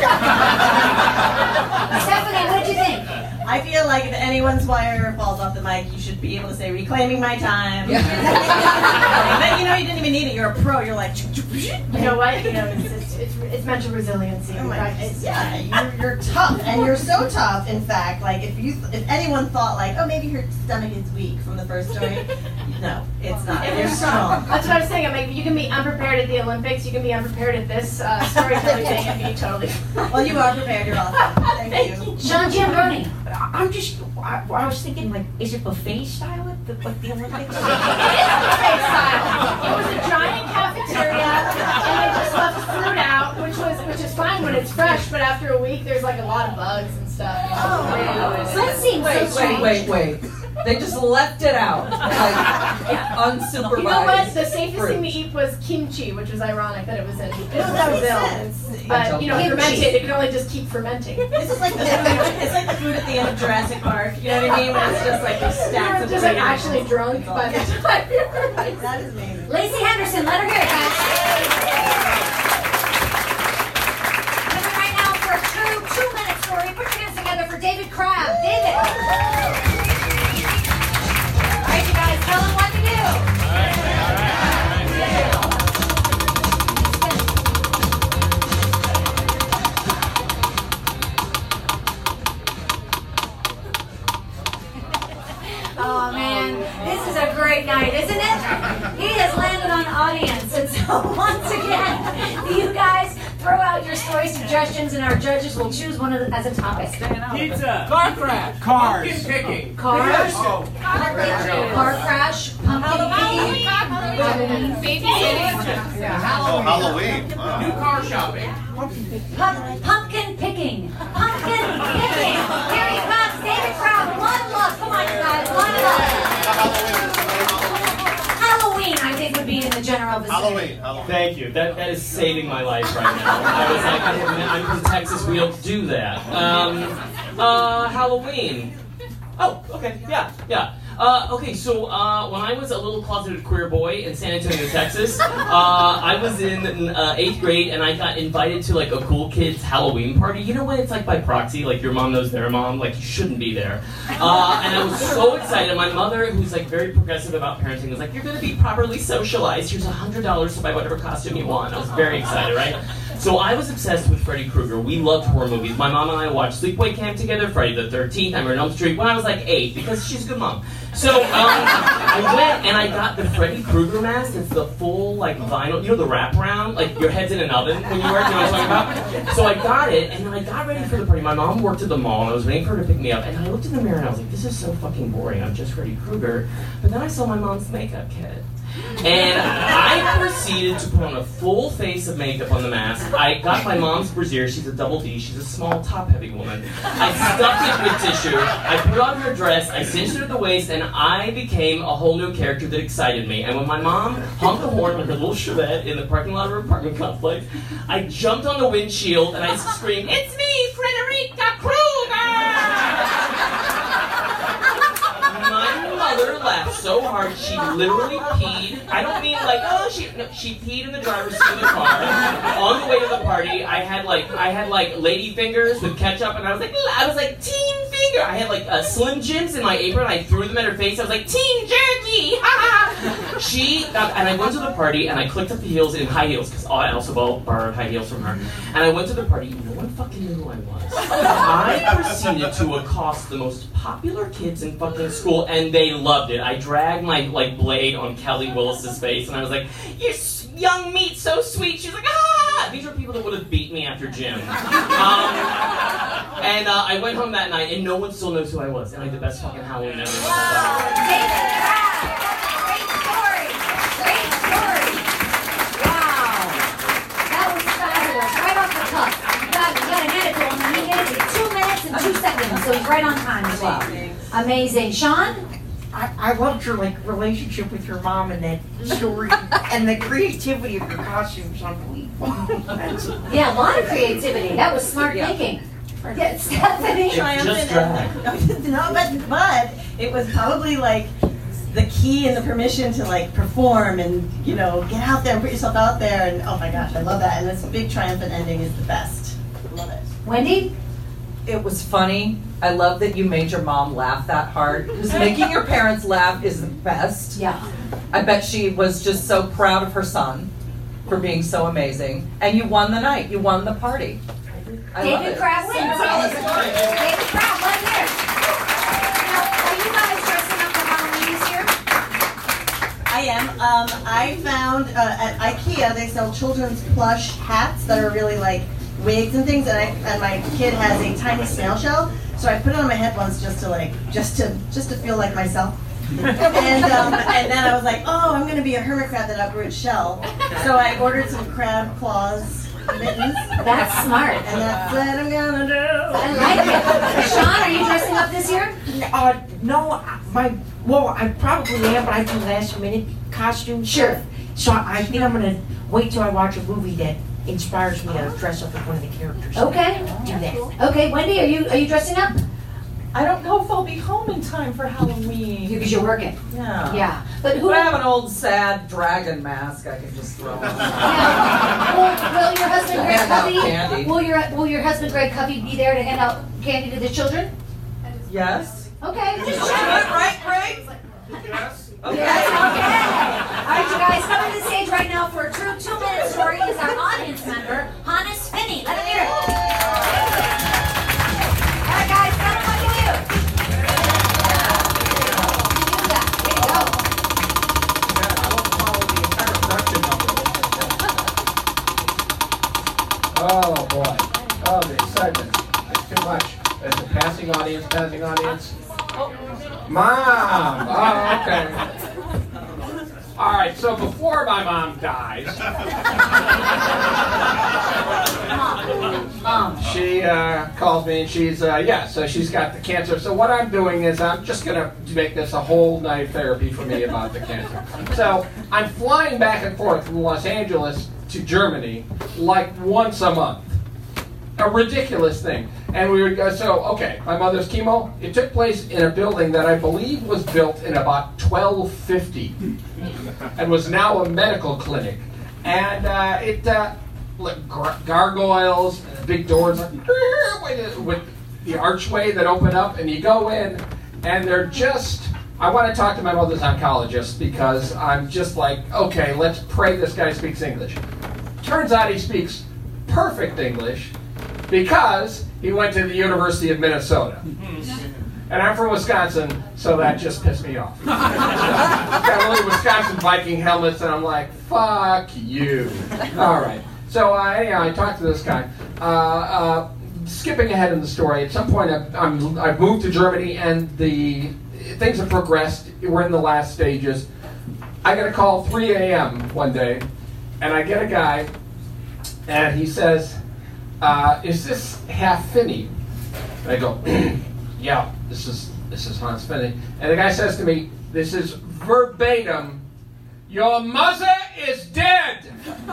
Stephanie, what did you think? I feel like if anyone's wire falls off the mic, you should be able to say, reclaiming my time. Yeah. But you know, you didn't even need it. You're a pro. You're like, You know what? You know it's it's, it's, it's mental resiliency. oh my, Practice. it's, yeah, you're, you're tough, and you're so tough. In fact, like if you, if anyone thought like, oh, maybe her stomach is weak from the first story, no, it's not. If You're strong. That's what I was saying. I'm like, you can be unprepared at the Olympics. You can be unprepared at this uh, storytelling thing and be totally. Well, you are prepared. You're awesome. Thank, Thank you. Sean Giambroni. I'm just, I, I was thinking, like, is it buffet style at the, like the Olympics? It is buffet style. It was a giant cafeteria, and they just left fruit out, which was which is fine when it's fresh, but after a week, there's like a lot of bugs and stuff. Oh, that seems so Wait, strange. wait, wait, wait. They just left it out, like unsupervised. You know what? The safest fruit. thing to eat was kimchi, which was ironic that it was in, it was No, that makes Brazil. sense. But you know, Kimchi. fermented, it can only just keep fermenting. This is like the food, it's like the food at the end of Jurassic Park. You know what I mean? When it's just like these You stacks were of just like food. actually drunk by the time you were like, That is amazing. Lacey Henderson, let her hear it, guys. Coming right now for a true two-minute story. Put your hands together for David Crabb. All right, you guys, tell them what to do. Oh man, this is a great night, isn't it? He has landed on audience, and so once again, you guys throw out your story suggestions, and our judges will choose one of the, as a topic. Pizza. Car crash. Cars. Pumpkin picking. Cars. Oh. Car crash. Pumpkin picking. Halloween. Baby. Oh, Halloween. Wow. New car shopping. Pump, pumpkin picking. Pumpkin picking. Here he comes, David Crown. One look. Come on, you guys. One look. Halloween, I think, would be in the general vicinity. Halloween. Halloween. Thank you. That that is saving my life right now. I was like, I'm from Texas. We don't do that. Um, uh, Halloween. Oh, okay. Yeah, yeah. Uh, okay, so uh, when I was a little closeted queer boy in San Antonio, Texas, uh, I was in uh, eighth grade and I got invited to like a cool kids Halloween party. You know when it's like by proxy, like your mom knows their mom, like you shouldn't be there. Uh, and I was so excited. My mother, who's like very progressive about parenting, was like, "You're going to be properly socialized. Here's a hundred dollars to buy whatever costume you want." I was very excited, right? So I was obsessed with Freddy Krueger. We loved horror movies. My mom and I watched Sleepaway Camp together, Friday the thirteenth, Nightmare on Elm Street, when I was like eight, because she's a good mom. So um, I went and I got the Freddy Krueger mask. It's the full like vinyl, you know the wraparound? Like your head's in an oven when you wear it, you know what I'm talking about? So I got it and then I got ready for the party. My mom worked at the mall and I was waiting for her to pick me up. And I looked in the mirror and I was like, this is so fucking boring. I'm just Freddy Krueger. But then I saw my mom's makeup kit. And I proceeded to put on a full face of makeup on the mask. I got my mom's brassiere. She's a double D. She's a small, top-heavy woman. I stuffed it with tissue. I put on her dress. I cinched her at the waist, and I became a whole new character that excited me. And when my mom honked the horn with her little Chevette in the parking lot of her apartment complex, I jumped on the windshield and I screamed, "It's me, Frederica Krueger!" My mother laughed so hard she literally peed. I don't mean like, oh, she no, she peed in the driver's seat of the car on the way to the party. I had like I had like lady fingers with ketchup, and I was like I was like teen finger. I had like uh, Slim Jims in my apron. I threw them at her face. I was like teen jerky. She uh, and I went to the party and I clicked up the heels in high heels because I also borrowed high heels from her. And I went to the party. No one fucking knew who I was. I proceeded to accost the most popular kids in fucking school, and they loved it. I dragged my like blade on Kelly Willis's face, and I was like, "You're young meat, so sweet." She's like, "Ah!" These are people that would have beat me after gym. Um, and uh, I went home that night, and no one still knows who I was, and I had the best fucking Halloween ever. Wow. Great story. Great story. Wow. That was fabulous. Right off the cuff. You got, you got to hand it to him. He did it in two minutes and two seconds, so he's right on time as well. Amazing. Sean? I, I loved your like relationship with your mom and that story and the creativity of your costumes. Unbelievable. Yeah, a lot of creativity. That was smart Yeah. thinking. Yeah, Stephanie. Triumphant. No, but but it was probably like the key and the permission to like perform and you know get out there and put yourself out there and oh my gosh, I love that. And this big triumphant ending is the best. Love it. Wendy? It was funny. I love that you made your mom laugh that hard. Because making your parents laugh is the best. Yeah. I bet she was just so proud of her son for being so amazing. And you won the night. You won the party. I love David it. Pratt wins. David Pratt, one here. Now, are you guys dressing up for Halloween this year? I am. Um, I found uh, at IKEA they sell children's plush hats that are really like wigs and things, and I and my kid has a tiny snail shell, so I put it on my head once just to like just to just to feel like myself. and um, and then I was like, oh, I'm gonna be a hermit crab that outgrew its shell, so I ordered some crab claws mittens. That's smart. And that's what I'm gonna do. I like it. Sean, are you dressing up this year? Uh, no, my well, I probably am, but I do last minute costumes. Sure. So I think I'm gonna wait till I watch a movie that inspires me to dress up as one of the characters. Okay. Do that. Okay, Wendy, are you are you dressing up? I don't know if I'll be home in time for Halloween. Because you're working. Yeah. Yeah. But who? But I have an old sad dragon mask I can just throw on. Yeah. Will, will your husband Greg Hand out Cuffey? candy. Will your will your husband Greg Cuffey be there to hand out candy to the children? Yes. Okay, just Right, check. right, Greg? Yes. Okay. Yes, okay. All right, you guys, coming to the stage right now for a true two-minute story is our audience member, Hannes Finney. Let him hear it. All right, guys, tell him what you do. You do that. Way to go. Yeah, I won't follow the entire production number. Oh boy. Oh, the excitement. It's too much. It's a passing audience, passing audience. Mom! Oh, okay. All right, so before my mom dies, Mom. she uh, calls me and she's, uh, yeah, so she's got the cancer. So what I'm doing is I'm just going to make this a whole night therapy for me about the cancer. So I'm flying back and forth from Los Angeles to Germany like once a month. A ridiculous thing. And we would go, so, okay, my mother's chemo, it took place in a building that I believe was built in about twelve fifty and was now a medical clinic. And uh, it, uh, like gar- gargoyles, big doors, like, with the archway that open up, and you go in, and they're just, I want to talk to my mother's oncologist because I'm just like, okay, let's pray this guy speaks English. Turns out he speaks perfect English, because he went to the University of Minnesota. And I'm from Wisconsin, so that just pissed me off. Got little Wisconsin Viking helmets, and I'm like, fuck you. All right. So uh, anyhow, I talked to this guy. Uh, uh, skipping ahead in the story, at some point I've, I'm, I've moved to Germany, and the things have progressed. We're in the last stages. I get a call three a.m. one day, and I get a guy, and he says, Uh, is this half Finney? And I go, yeah, this is this is Hans Finney. And the guy says to me, this is verbatim, your mother is dead.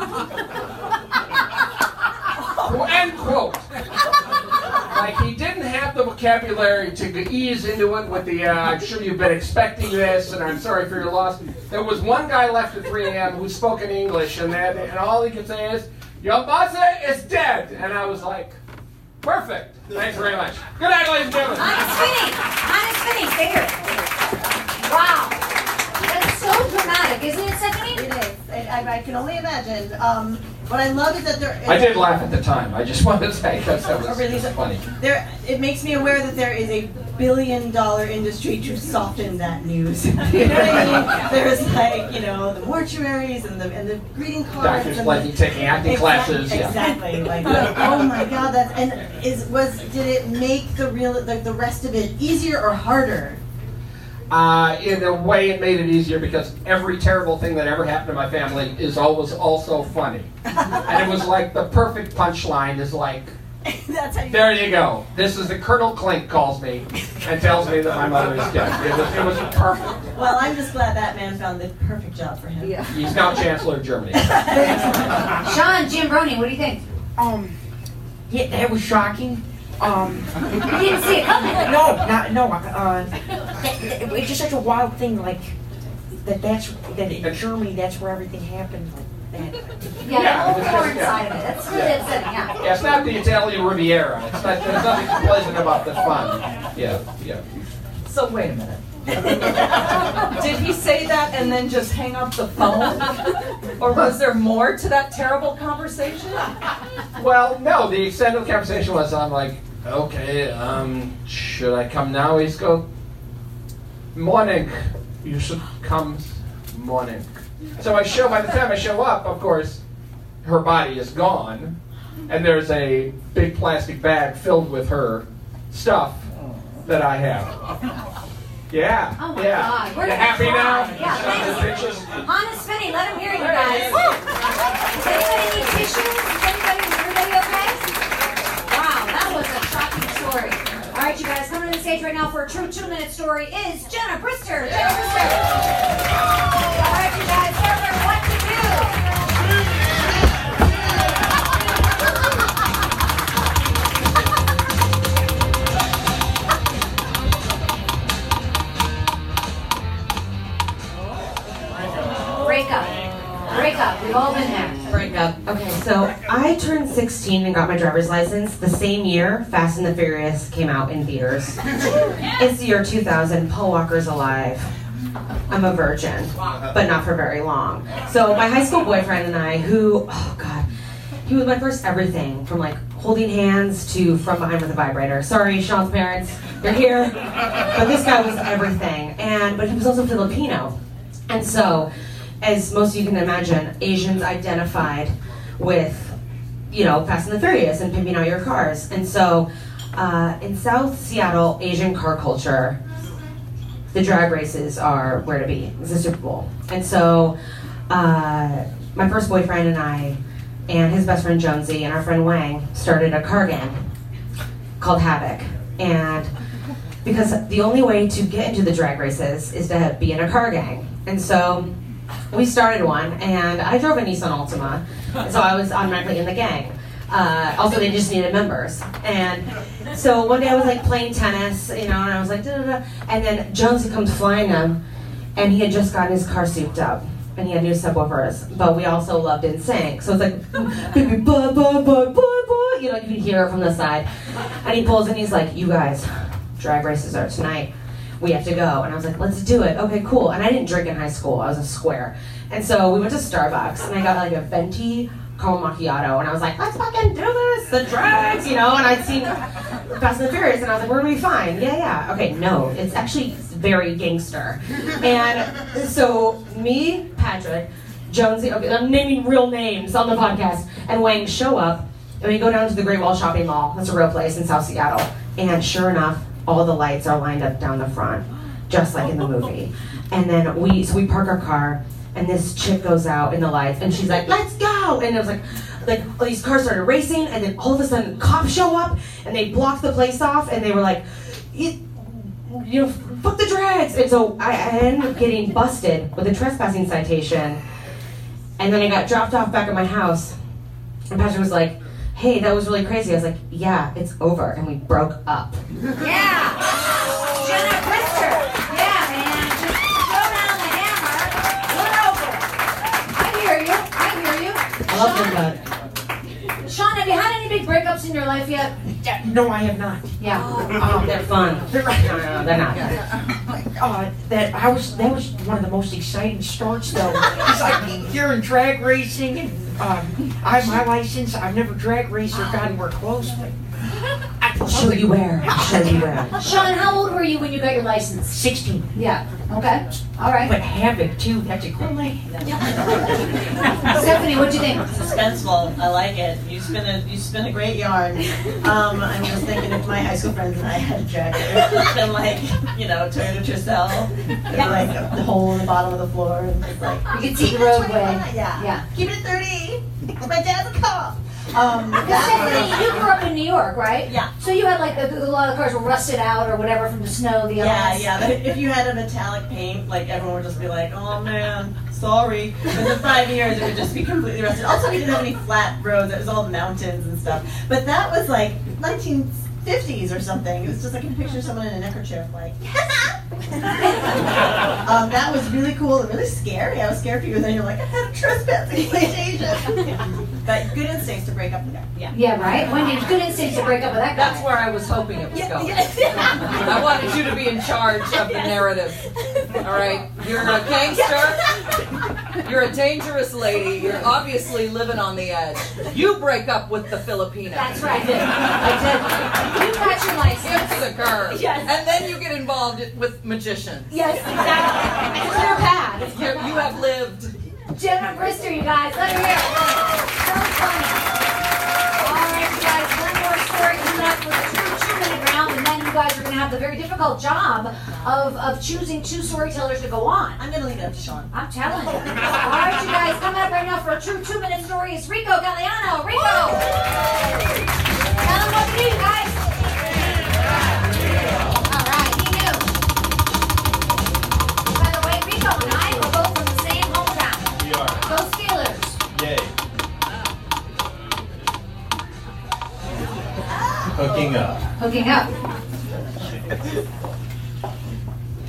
End quote. Like he didn't have the vocabulary to ease into it with the, uh, I'm sure you've been expecting this, and I'm sorry for your loss. There was one guy left at three a.m. who spoke in English, and, that, and all he could say is, your mother is dead. And I was like, perfect. Thanks very much. Good night, ladies and gentlemen. Hannes Finney. Hannes Finney, stay here. Wow. That's so dramatic, isn't it, Stephanie? It is. I, I, I can only imagine. Um, what I love is that there. I did laugh at the time. I just wanted to say because that was really funny. There, it makes me aware that there is a billion-dollar industry to soften that news. You know what I mean? There's like, you know, the mortuaries and the and the greeting cards. Doctors and like the, you taking acting exactly, classes. Yeah. Exactly. Like, oh my God, that's and is was did it make the real the, the rest of it easier or harder? Uh, in a way, it made it easier because every terrible thing that ever happened to my family is always also funny. And it was like the perfect punchline is like, That's how you there you go. This is the Colonel Klink calls me and tells me that my mother is dead. It was, it was perfect. Well, I'm just glad that man found the perfect job for him. Yeah. He's now Chancellor of Germany. Sean Giambroni, what do you think? Um, yeah, that was shocking. Um, You didn't see it coming. no, not, no, uh, that, that, it's just such a wild thing, like, that that's, that in Germany, that's where everything happened, like that. Yeah, Yeah, the it's whole just- foreign yeah. side of it. That's really Yeah. upsetting, yeah. Yeah, it's not the Italian Riviera. It's not, there's nothing pleasant about the fun. Yeah, yeah. So wait a minute. Did he say that and then just hang up the phone? Or was there more to that terrible conversation? Well, no, the extent of the conversation was I'm like, okay, um, should I come now? He's go, morning. You should come morning. So I show, by the time I show up, of course, her body is gone. And there's a big plastic bag filled with her stuff that I have. Yeah, Oh my yeah. God. We're You gonna happy cry. now? Yeah, Show the thanks. pictures. Hannes Finney, let him hear you There guys. he is. Does anybody need tissues? Is anybody, is everybody okay? Wow, that was a shocking story. All right, you guys, coming to the stage right now for a true two-minute story is Jenna Brister. Jenna Brister. All right, you guys, tell her what to do. Break up. Break up. We've all been there. Break breakup. Okay, so I turned sixteen and got my driver's license the same year Fast and the Furious came out in theaters. It's the year two thousand. Paul Walker's alive. I'm a virgin, but not for very long. So my high school boyfriend and I, who, oh God, he was my first everything, from like holding hands to from behind with a vibrator. Sorry, Sean's parents, they're here. But this guy was everything. And but he was also Filipino. And so, as most of you can imagine, Asians identified with, you know, Fast and the Furious and pimping out your cars. And so, uh, in South Seattle, Asian car culture, the drag races are where to be. It's the Super Bowl. And so, uh, my first boyfriend and I, and his best friend Jonesy, and our friend Wang, started a car gang called Havoc. And because the only way to get into the drag races is to be in a car gang. And so, we started one, and I drove a Nissan Altima, so I was automatically in the gang. Uh, also, they just needed members. And so one day I was like playing tennis, you know, and I was like, da da da. And then Jonesy comes flying them, and he had just gotten his car souped up, and he had new subwoofers. But we also loved N Sync, so it's like, baby, blah, blah, blah, blah, blah. You know, you can hear it from the side. And he pulls, and he's like, you guys, drag races are tonight. We have to go. And I was like, let's do it. Okay, cool. And I didn't drink in high school. I was a square. And so we went to Starbucks, and I got like a venti caramel macchiato, and I was like, let's fucking do this, the drags, you know, and I'd seen Fast and the Furious, and I was like, we're gonna be fine. Yeah, yeah. Okay, no, it's actually very gangster. And so me, Patrick, Jonesy, okay, I'm naming real names on the podcast, and Wang show up, and we go down to the Great Wall Shopping Mall. That's a real place in South Seattle. And sure enough, all the lights are lined up down the front, just like in the movie. And then we, so we park our car, and this chick goes out in the lights, and she's like, let's go! And it was like, like all these cars started racing, and then all of a sudden, cops show up, and they blocked the place off, and they were like, you, you know, fuck the drags! And so I, I ended up getting busted with a trespassing citation, and then I got dropped off back at my house, and Patrick was like, hey, that was really crazy. I was like, yeah, it's over, and we broke up. Yeah! Jenna Brister! Yeah, man, just throw down the hammer, we're over. I hear you, I hear you. I love them, bud. Sean, have you had any big breakups in your life yet? Yeah, no, I have not. Yeah. Um, They're fun. They're, No, no, no, they're not. Uh, that I was that was one of the most exciting starts though. It's like you're in drag racing, and um, I have my license. I've never drag raced or gotten anywhere close, but I I'll show you where. I'll show you where. Sean, how old were you when you got your license? sixteen. Yeah. Okay. All right. But Havoc too. That's a cool name. Stephanie, what'd you think? Suspenseful. I like it. You spin a you spin a great yarn. Um, I'm just thinking if my high school friends and I had a drag race, and like you know Toyota Tercel, and like the hole in the bottom of the floor, and it's like You can see the roadway. Yeah. Yeah. Keep it at thirty. My dad's a cop. Um, Because Stephanie, you grew up in New York, right? Yeah. So you had like a, a lot of cars were rusted out or whatever from the snow, the Yeah, elements. yeah. But if you had a metallic paint, like everyone would just be like, "Oh man, sorry." Within five years, it would just be completely rusted. Also, we didn't have any flat roads; it was all mountains and stuff. But that was like nineteen fifties or something. It was just like you can picture someone in a neckerchief, like. um, that was really cool and really scary. I was scared for you, and then you're like, I had a trespassing citation. But good instincts to break up with that. Yeah. Yeah, right? Wendy, good instincts to break up with that guy. That's where I was hoping it was Yeah, going. yeah. I wanted you to be in charge of the narrative. All right, you're a gangster. You're a dangerous lady. You're obviously living on the edge. You break up with the Filipino. That's right. I did. I did. You got your license. Into the curve. Yes. And then you get involved with magicians. Yes, exactly. It's clear path. You're, you have lived. Jenna Brister, you guys. Let her hear it. So funny. All right, you guys. One more story coming up with a true two-minute round, and then you guys are going to have the very difficult job of, of choosing two storytellers to go on. I'm going to leave it up to Sean. I'm telling you. All right, you guys. Coming up right now for a true two-minute story is Rico Galliano. Rico. Tell them what to do, guys. All right, he knew. By the way, Rico and I are both from the same hometown. We are. Go Steelers. Yay. Hooking up. Hooking up.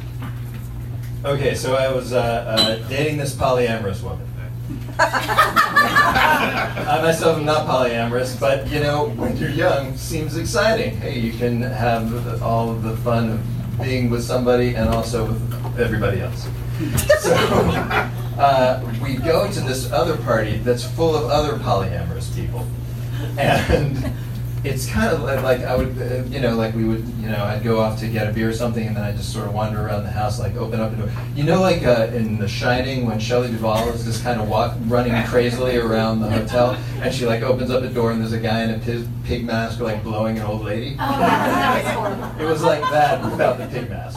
Okay, so I was uh, uh, dating this polyamorous woman. I myself am not polyamorous, but you know, when you're young, seems exciting. Hey, you can have all of the fun of being with somebody and also with everybody else. So uh, we go to this other party that's full of other polyamorous people, and it's kind of like, like I would, uh, you know, like we would, you know, I'd go off to get a beer or something, and then I'd just sort of wander around the house, like open up the door. You know, like uh, in The Shining, when Shelley Duvall is just kind of walk, running crazily around the hotel, and she like opens up the door, and there's a guy in a pig, pig mask, like blowing an old lady. Oh, that was horrible. It was like that without the pig mask.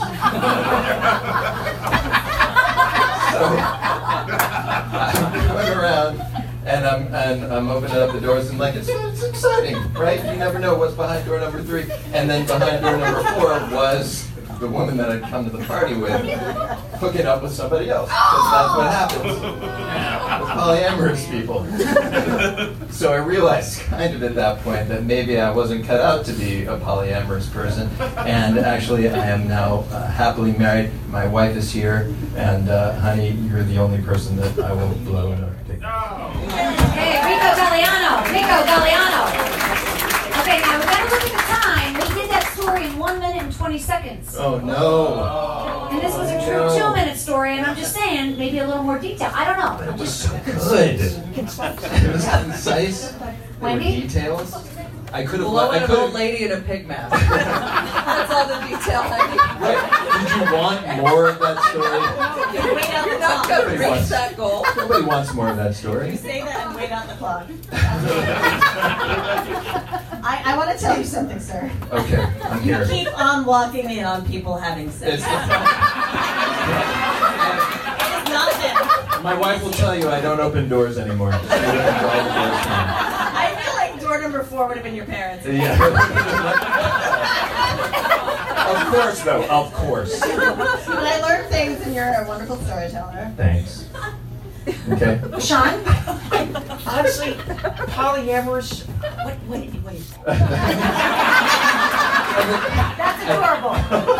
So I'm going around. And I'm and I'm opening up the doors and like it's, it's exciting, right? You never know what's behind door number three. And then behind door number four was the woman that I'd come to the party with, hooking up with somebody else, because that's what happens with polyamorous people. So I realized kind of at that point that maybe I wasn't cut out to be a polyamorous person, and actually I am now uh, happily married. My wife is here, and uh, honey, you're the only person that I will blow in a pig. Hey, Rico Galliano! Rico Galliano! Okay, now we gotta look at the time. We did that story in one minute and twenty seconds. Oh no! And this was a true no. two-minute story, and I'm just saying, maybe a little more detail. I don't know. But it was so good. It was concise. There were Wendy? details. I could have. Blowing I an could old have. lady in a pig mask. That's all the detail I need. Right. Did you want more of that story? Wait out You're the not clock. going to Nobody reach wants- that goal. Nobody wants more of that story. You say that and wait out the clock. I, I want to tell you something, sir. Okay, I'm You here. keep on walking in on people having sex. It's It is not them. My wife will tell you I don't open doors anymore. She opens all the doors for me. I feel like door number four would have been your parents. Yeah. Of course, though. Of course. But I learned things, and you're a wonderful storyteller. Thanks. Okay. Sean? Honestly, polyamorous. Wait, wait, wait. That's adorable.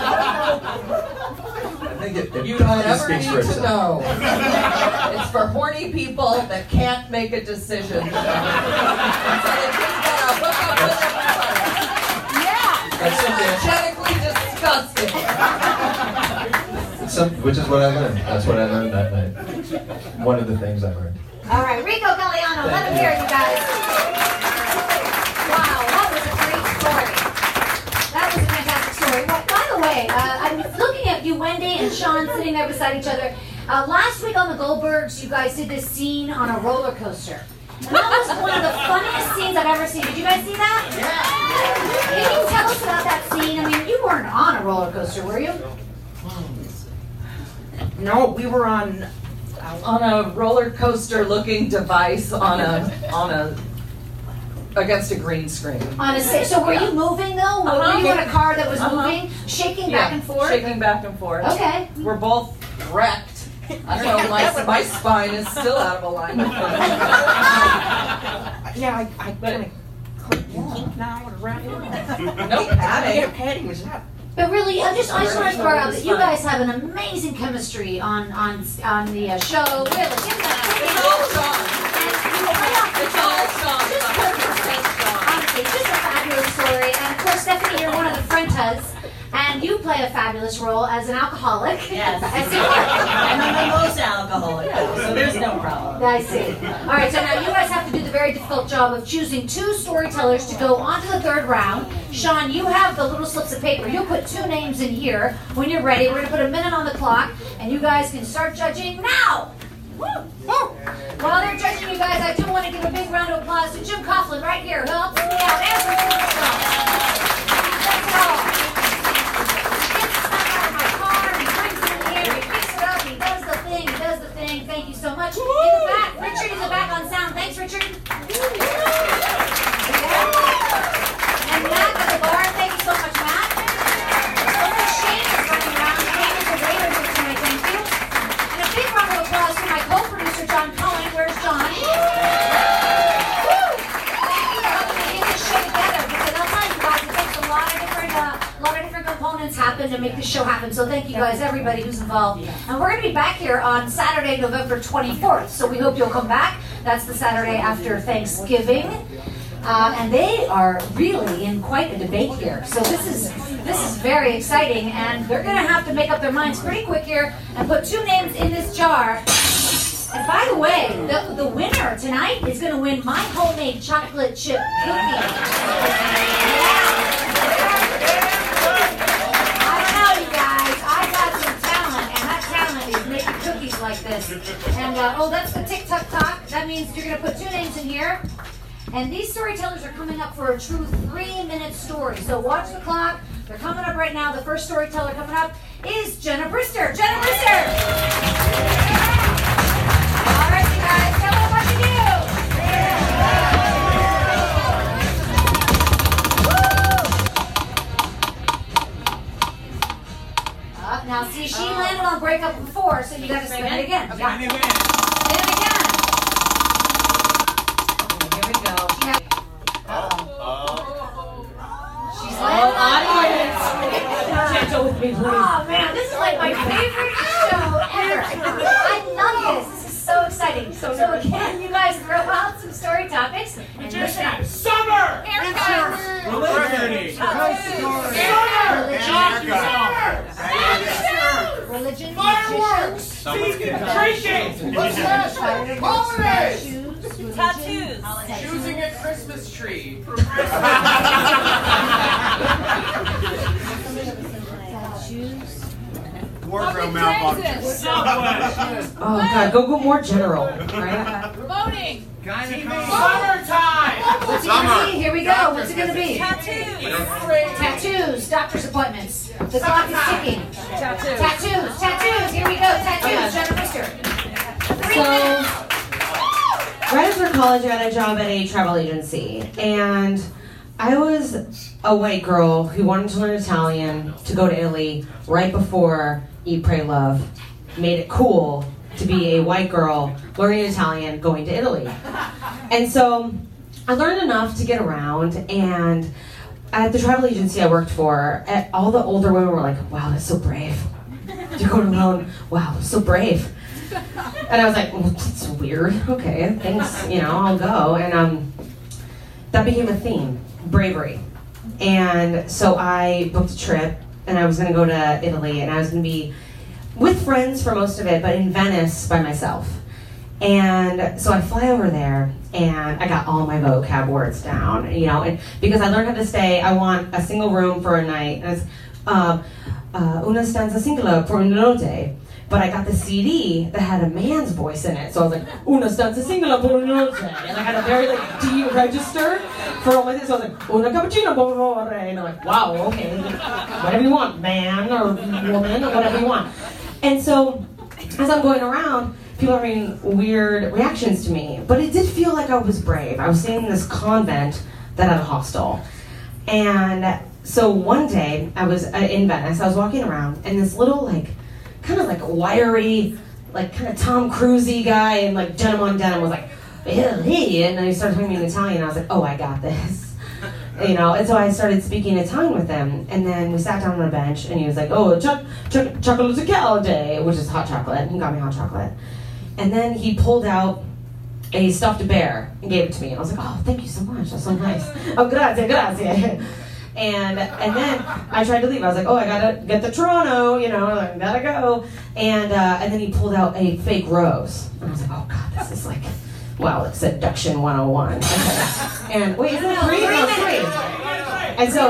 I think it, it You kind of never speaks need for to itself. know. It's for horny people that can't make a decision. So they just gotta hook up with everybody. That's something. Genetically disgusting. Some, which is what I learned. That's what I learned that night. One of the things I learned. All right, Rico Galliano, let him hear it, you guys. Wow, that was a great story. That was a fantastic story. Well, by the way, uh, I'm looking at you, Wendy and Sean, sitting there beside each other. Uh, last week on the Goldbergs, you guys did this scene on a roller coaster. And that was one of the funniest scenes I've ever seen. Did you guys see that? Yeah. Can you tell us about that scene? I mean, you weren't on a roller coaster, were you? No, we were on. On a roller coaster looking device on a on a against a green screen. On a sta- so were you moving though? Were Uh-huh. you in a car that was Uh-huh. moving, shaking Yeah, back and forth? Shaking back and forth. Okay. We're both wrecked. I don't know, my, my spine is still out of alignment. Yeah, I, I kind of kink now and around. No padding. Yeah, padding was not. But really, I just I just want to throw out that you guys have an amazing chemistry on on on the uh, show. Really, give that up. It's all Sean. And you know, right off the It's all bat, Sean. just perfect. Honestly, just a fabulous story. And of course, Stephanie, you're one of the Frentas, and you play a fabulous role as an alcoholic. Yes. I see. I'm the most alcoholic, though, so there's no problem. I see. All right, so now you guys have to do the very difficult job of choosing two storytellers to go on to the third round. Sean, you have the little slips of paper. You'll put two names in here when you're ready. We're going to put a minute on the clock, and you guys can start judging now. Woo! Woo! While they're judging you guys, I do want to give a big round of applause to Jim Coughlin right here, who helps me out every single show. That's it all. He gets the stuff out of my car, he brings it in here, he picks it up, he does the thing, he does the thing. Thank you so much. In the back, Richard is back on sound. Thanks, Richard. And Matt at the bar, thank you so much, Matt. Also, Shane is running around. Shane is a waiter here tonight, thank you. And a big round of applause to my co-producer, John Cohen. Where's John? Woo! Thank you for helping me get this show together, because I'll tell you, happen to make this show happen. So thank you guys, everybody who's involved. And we're going to be back here on Saturday, November twenty-fourth. So we hope you'll come back. That's the Saturday after Thanksgiving. Uh, and they are really in quite a debate here. So this is this is very exciting, and they're going to have to make up their minds pretty quick here and put two names in this jar. And by the way, the, the winner tonight is going to win my homemade chocolate chip cookie. Yeah. I don't know, you guys. I got some talent, and that talent is making cookies like this. And, uh, oh, that's the tick-tock-tock. That means you're going to put two names in here. And these storytellers are coming up for a true three-minute story. So watch the clock. They're coming up right now. The first storyteller coming up is Jenna Brister. Jenna Brister! All right, you guys, tell them what to do. Uh, now, see, she landed on breakup before, so you got to spin it again. Okay. Yeah. Spin it again. Here we go. She's Oh, landed on audience. Gentle with me, please. Oh man, this is like my favorite show ever. I love this. This is so exciting. So, so again, you guys throw out some story topics and listen up. Summer! Haircuts. Religion! Religion. Religion. Fireworks! Magician. What's that? Holidays! Shoes. Tattoos. Choosing a Christmas tree. Shoes. Wardrobe malfunction. Oh God, go go more general, right? Voting! Summertime! What's it gonna be? Here we go. What's it gonna be? Tattoos. Tattoos. Doctor's appointments. The clock is ticking. Tattoos. Tattoos. Tattoos. Here we go. Tattoos. Jenna Brister. Three So, minutes. right after college, I got a job at a travel agency, and I was a white girl who wanted to learn Italian to go to Italy right before Eat, Pray, Love made it cool to be a white girl learning Italian going to Italy. And so I learned enough to get around, and at the travel agency I worked for, at, all the older women were like, wow, that's so brave. You're going alone. Wow, so brave. And I was like, well, that's weird. Okay, thanks, you know, I'll go. And um, that became a theme, bravery. And so I booked a trip, and I was going to go to Italy, and I was going to be with friends for most of it, but in Venice by myself. And so I fly over there, and I got all my vocab words down, you know, and because I learned how to say, I want a single room for a night, and it's uh, uh, una stanza singola for una notte. But I got the C D that had a man's voice in it, so I was like, una stanza singola per una notte. And I had a very like deregister for all my things, so I was like, una cappuccino per favore. And I'm like, wow, okay, whatever you want, man or woman or whatever you want. And so as I'm going around, people are having weird reactions to me, but it did feel like I was brave. I was staying in this convent that had a hostel. And so one day, I was uh, in Venice, I was walking around, and this little, like, kind of like wiry, like kind of Tom Cruise-y guy in like denim on denim was like, hey, and then he started talking to me in Italian, and I was like, oh, I got this. You know, and so I started speaking Italian with him, and then we sat down on a bench, and he was like, oh, ch- ch- chocolate calde, which is hot chocolate. He got me hot chocolate. And then he pulled out a stuffed bear and gave it to me, and I was like, oh, thank you so much, that's so nice. Oh, grazie, grazie. And and then I tried to leave. I was like, oh, I gotta get to Toronto, you know, I gotta go. And uh, and then he pulled out a fake rose, and I was like, oh God, this is like, wow, it's seduction one oh one. Okay. And wait, isn't it three? No, three. And so,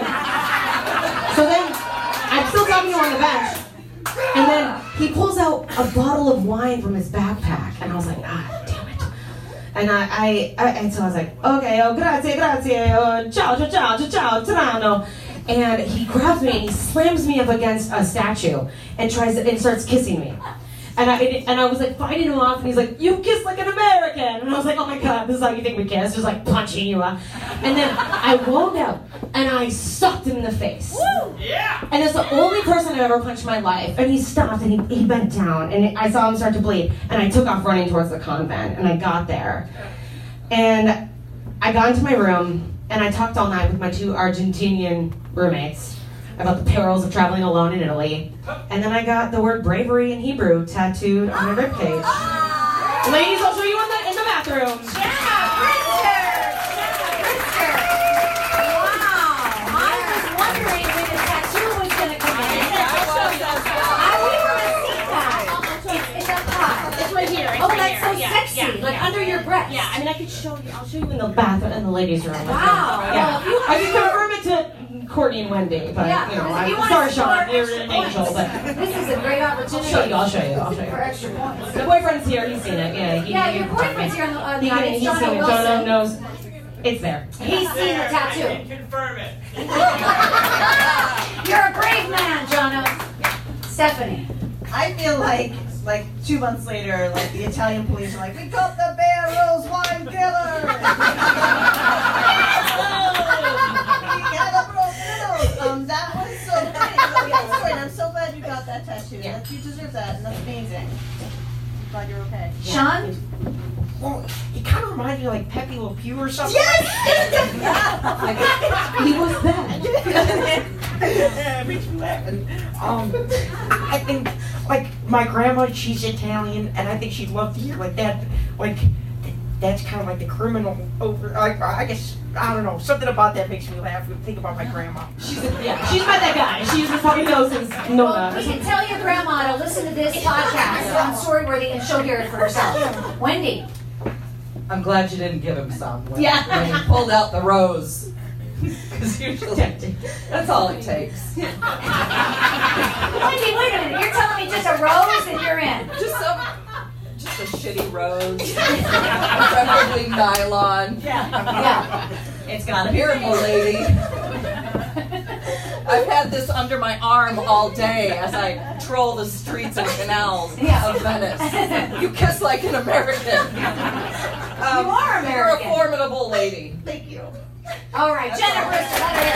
so then I'm still talking to him on the bench, and then he pulls out a bottle of wine from his backpack, and I was like, ah, damn it. And I, I, I and so I was like, okay, oh, grazie, grazie, oh, ciao, ciao, ciao, ciao, ciao, Tirano. And he grabs me and he slams me up against a statue and tries to, and starts kissing me. And I and I was like fighting him off, and he's like, you kiss like an American. And I was like, oh my God, this is how you think we kiss? Just like punching you up. And then I woke up and I sucked him in the face. Woo! Yeah! And it's the only person I've ever punched in my life. And he stopped and he, he bent down, and I saw him start to bleed. And I took off running towards the convent, and I got there. And I got into my room, and I talked all night with my two Argentinian roommates. about the perils of traveling alone in Italy. And then I got the word bravery in Hebrew tattooed on my ribcage. Ladies, I'll show you in the, in the bathroom. Yeah, Brister! Yeah, Brister! Wow! I was wondering when the tattoo was going to come in. I we want to see that. It's, it's up high. It's right here. It's Oh, right that's so here. Yeah, sexy. yeah, Like yeah. under your breast. Yeah, I mean, I could show you. I'll show you in In the the bathroom, in the ladies' room. Wow. Yeah. Well, if you- I can confirm it to Courtney and Wendy, but Yeah, you know, if you I'm want sorry, to Sean, score you're an angel, but This is a great I'll opportunity. show you. I'll show you. I'll show For you. extra points. The boyfriend's here. He's seen it. Yeah. He, Yeah, he, your boyfriend's here on the, on He, the he, audience. he's seen Jono it. Wilson. Jono knows. It's there. He's seen the I tattoo. can confirm it. You're a brave man, Jono. Stephanie. I feel like, like two months later, like the Italian police are like, we caught the Bear Rose wine killer. We got a broken nose. Um, that was so funny. So, yeah, sorry, and I'm so glad you got that tattoo. Yeah. That- You deserve that, and that's amazing. Glad you're okay. Sean? Well, it kind of reminds me of like Pepe Le Pew or something. He was bad. Yeah, it makes me laugh. And, um, I think, like, my grandma, she's Italian, and I think she'd love to hear, like, that, like, that's kind of like the criminal over, like, I guess, I don't know, something about that makes me laugh. Think about my grandma. She's yeah. She's met that guy. She probably knows his Well, Nona. we can tell your grandma to listen to this podcast on Storyworthy and she'll hear it for herself. Wendy. I'm glad you didn't give him some when, Yeah. when you pulled out the rose. Because usually that's all it takes. Wendy, wait a minute. You're telling me just a rose and you're in. Just some, just a shitty rose, preferably nylon. Yeah. Yeah. It's gotta be. Beautiful lady. I've had this under my arm all day as I troll the streets and canals Yeah. of Venice. You kiss like an American. Um, You are American. You're a formidable lady. Thank you. All right, Jenna Brister, let her hear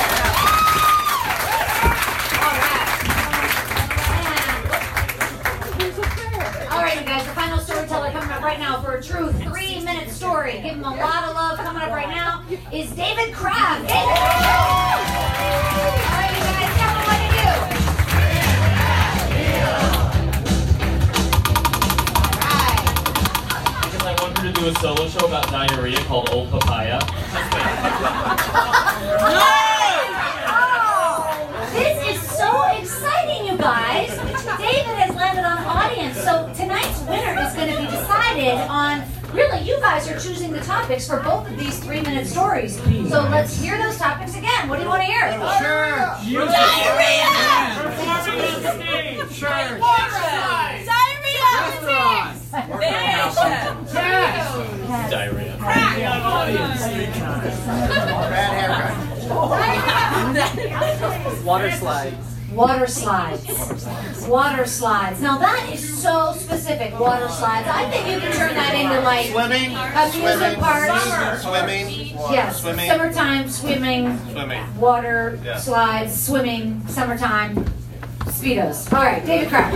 it. All right. All right, you guys, the final storyteller coming up right now for a true three-minute story. Give him a lot of love. Coming up right now is David Crabb. David! All right, you guys, tell him what to do. Because I want her to do a solo show about diarrhea called Old Papaya. Oh, this is so exciting, you guys. David has landed on audience. So tonight's winner is going to be decided on, really, you guys are choosing the topics for both of these three-minute stories. So let's hear those topics again. What do you want to hear? Sure. Diarrhea! Sure. Diarrhea. Bad haircut. Water slides. Water slides. Water slides. Now that is so specific, water slides. I think you can turn that into like Swimming. amusement Swimming. parks. Swimming. Yes, Swimming. summertime, swimming, Swimming. water Yeah. slides, swimming, summertime, Speedos. All right, David Crabb.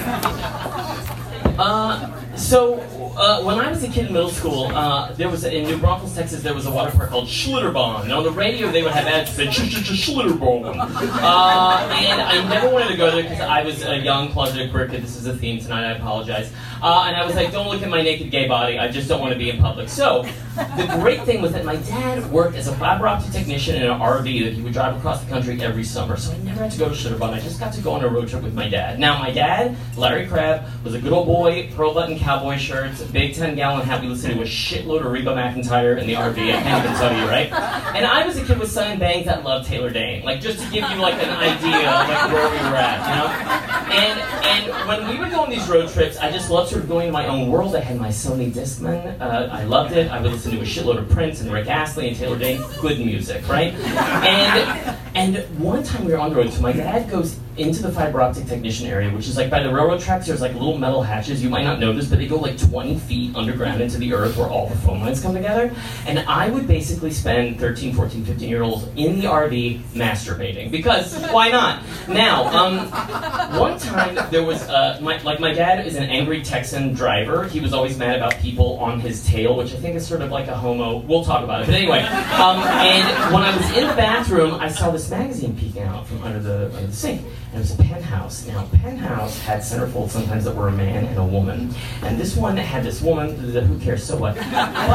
Uh, so uh, when I was a kid in middle school, uh, there was in New Braunfels, Texas, there was a water park called Schlitterbahn. And on the radio, they would have ads that said Schlitterbahn. Uh, and I never wanted to go there because I was a young closeted queer kid. This is a theme tonight. I apologize. Uh, and I was like, don't look at my naked gay body. I just don't want to be in public. So the great thing was that my dad worked as a fiber optic technician in an R V that he would drive across the country every summer. So I never had to go to Schlitterbahn. I just got to go on a road trip with my dad. Now, my dad, Larry Crabb, was a good old boy, pearl button cowboy shirts, a big ten gallon hat. We listened to a shitload of Reba McEntire in the R V. I can't even tell you, right? And I was a kid with sun bangs that loved Taylor Dane. Like, just to give you, like, an idea of, like, where we were at, you know? And, and when we would go on these road trips, I just loved sort of going to my own world. I had my Sony Discman. Uh, I loved it. I would listen to a shitload of Prince and Rick Astley and Taylor Dane. Good music, right? And and one time we were on the road, so my dad goes into the fiber optic technician area, which is like by the railroad tracks, there's like little metal hatches. You might not know this, but they go like twenty feet underground into the earth where all the phone lines come together. And I would basically spend thirteen, fourteen, fifteen year olds in the R V masturbating, because why not? Now, um, one time there was, uh, my, like my dad is an angry Texan driver. He was always mad about people on his tail, which I think is sort of like a homo, we'll talk about it. But anyway, um, and when I was in the bathroom, I saw this this magazine peeking out from under the, under the sink, and it was a Penthouse. Now, Penthouse had centerfolds sometimes that were a man and a woman, and this one had this woman, the, who cares, so what? But the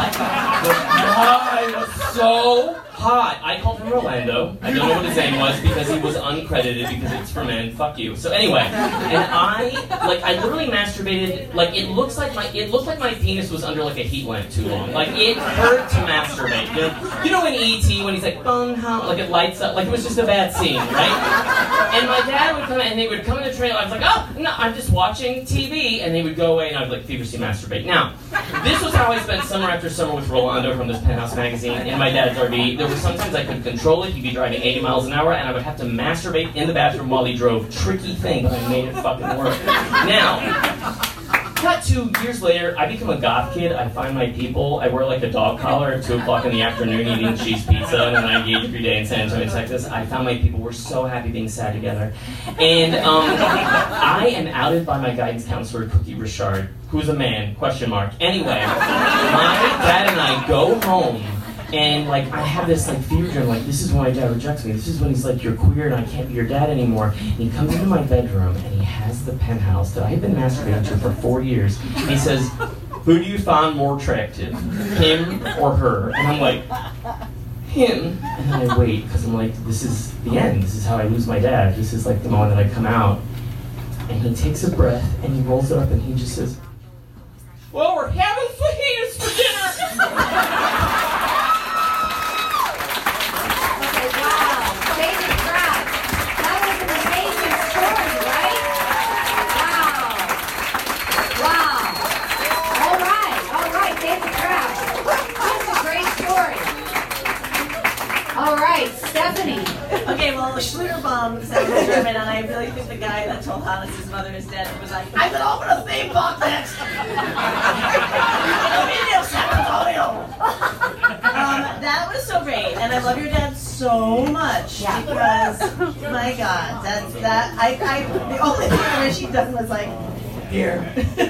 guy was so hot. I called him Orlando. I don't know what his name was because he was uncredited because it's for men. Fuck you. So anyway, and I, like, I literally masturbated, like, it looks like my, it looked like my penis was under, like, a heat lamp too long. Like, it hurt to masturbate. You know, you know in E T when he's like, bone how, like, it lights up, like, it was just a bad scene, right? And my dad would come in, and they would come in the trailer, I was like, oh, no, I'm just watching T V, and they would go away, and I would, like, feverishly masturbate. Now, this was how I spent summer after summer with Rolando from this Penthouse magazine in my dad's R V. There were sometimes I couldn't control it, he'd be driving eighty miles an hour, and I would have to masturbate in the bathroom while he drove. Tricky thing, but I made it fucking work. Now, cut two years later, I become a goth kid, I find my people, I wear like a dog collar at two o'clock in the afternoon eating cheese pizza and a ninety-eight degree day in San Antonio, Texas. I found my people were so happy being sad together. And um, I am outed by my guidance counselor, Cookie Richard, who's a man, question mark. Anyway, my dad and I go home, and like I have this like fever dream, like this is when my dad rejects me. This is when he's like, you're queer and I can't be your dad anymore. And he comes into my bedroom and he has the Penthouse that I have been masturbating to for four years. And he says, who do you find more attractive, him or her? And I'm like, him. And then I wait because I'm like, this is the end. This is how I lose my dad. This is like the moment that I come out. And he takes a breath and he rolls it up and he just says, well, we're having fajitas for dinner. Stephanie. Okay, well, Schlitterbomb sounds German, and I really think the guy that told Hannes his mother is dead was like, I will open a theme box next. um, that was so great, and I love your dad so much yeah. because, my God, that's that. I, I the only thing I wish he'd done was like, here.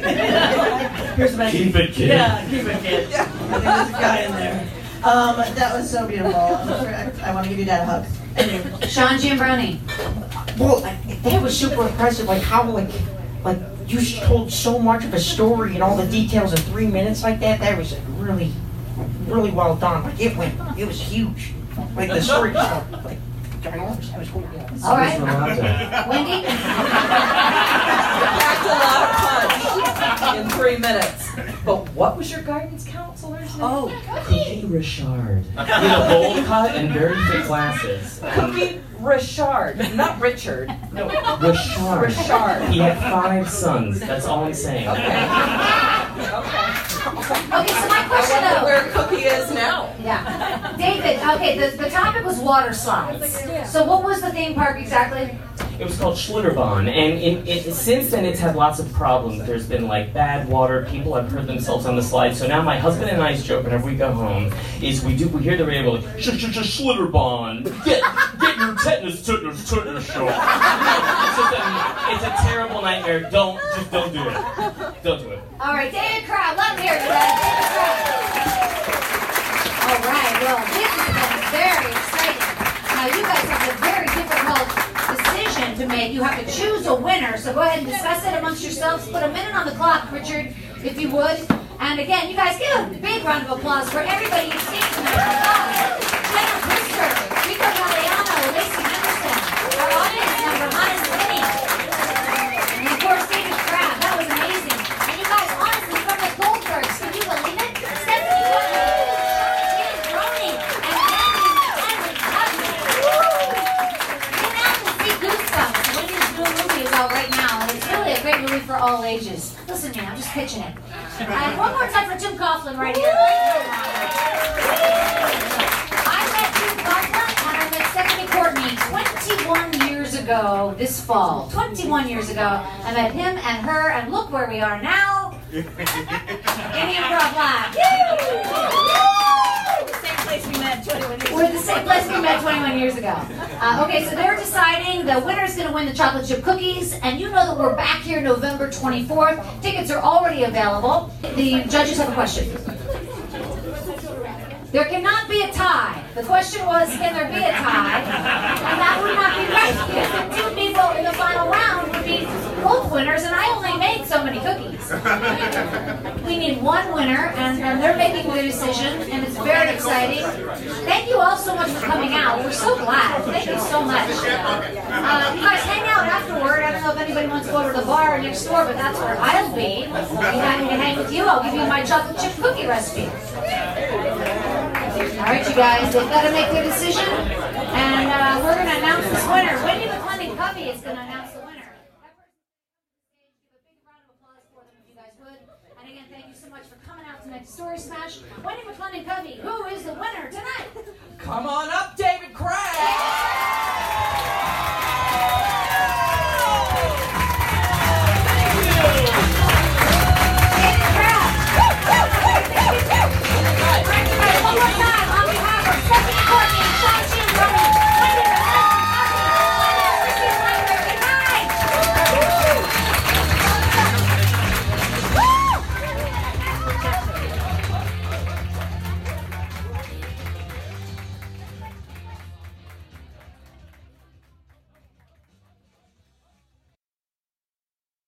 Here's my keep it, kid. Yeah, keep it, kid. Yeah. I think there's a guy in there. Um, that was so beautiful. I, I want to give you dad a hug. And you. Sean Giambroni. Well, that was super impressive. Like how, like, like you told so much of a story and all the details in three minutes like that. That was really, really well done. Like it went, it was huge. Like the story was like ginormous. That was cool. Yeah. All right, Wendy. Packed a lot of punch in three minutes. But what was your guidance counselor's name? Oh, Cookie Richard. With a bowl cut and very thick glasses. Cookie Richard, not Richard. No, Richard. Richard. He had five sons. That's all I'm saying. Okay. Okay. Okay, so my question I wonder though. where Cookie is now. Yeah. David, okay, the, the topic was water slides. So what was the theme park exactly? It was called Schlitterbahn, and in, it, since then it's had lots of problems. There's been like bad water, people have hurt themselves on the slide. So now my husband and I's joke whenever we go home is we do we hear the radio like sh sh sh Schlitterbahn, get get your tetanus tetanus tetanus shot. It's just a, it's a terrible nightmare. Don't just don't do it. Don't do it. All right, David Crowd, love to hear you, David Crowd. All right, well this has been very exciting. Now you guys have a very difficult decision to make. You have to choose a winner, so go ahead and discuss it amongst yourselves. Put a minute on the clock, Richard, if you would. And again, you guys give a big round of applause for everybody you've seen tonight. Jenna Brister, Rico Galeano, Lacey Henderson, our audience member, Hannes Linney, and of course David Crab. That was amazing. And you guys, honestly, from the Goldbergs, can you believe it? Stephanie Butler, Sean Giambroni, and Randy McHenry. Goosebumps. Wendy's new movie is out right now, and it's really a great movie for all ages. Listen, man, I'm just pitching it. And one more time for Tim Coughlin right here. I met Tim Coughlin and I met Stephanie Courtney twenty-one years ago this fall. twenty-one years ago, I met him and her, and look where we are now. In the Improv Lab. We're the same place we met twenty-one years ago. Uh, okay, so they're deciding the winner's going to win the chocolate chip cookies, and you know that we're back here November twenty-fourth. Tickets are already available. The judges have a question. There cannot be a tie. The question was, can there be a tie? And that would not be right because the two people in the final round would be both winners, and I only made so many cookies. We need one winner, and, and they're making the decision, and it's very exciting. Thank you all so much for coming out. We're so glad. Thank you so much. Uh, you guys hang out afterward. I don't know if anybody wants to go over to the bar next door, but that's where I'll be. I'll be happy to hang with you. I'll give you my chocolate chip cookie recipe. All right, you guys, they've got to make their decision, and uh, we're going to announce this winner. Wendy McClendon Covey is going to announce the winner. Give a big round of applause for them if you guys would. And again, thank you so much for coming out tonight to Story Smash. Wendy McClendon Covey, who is the winner tonight? Come on up, David Craig!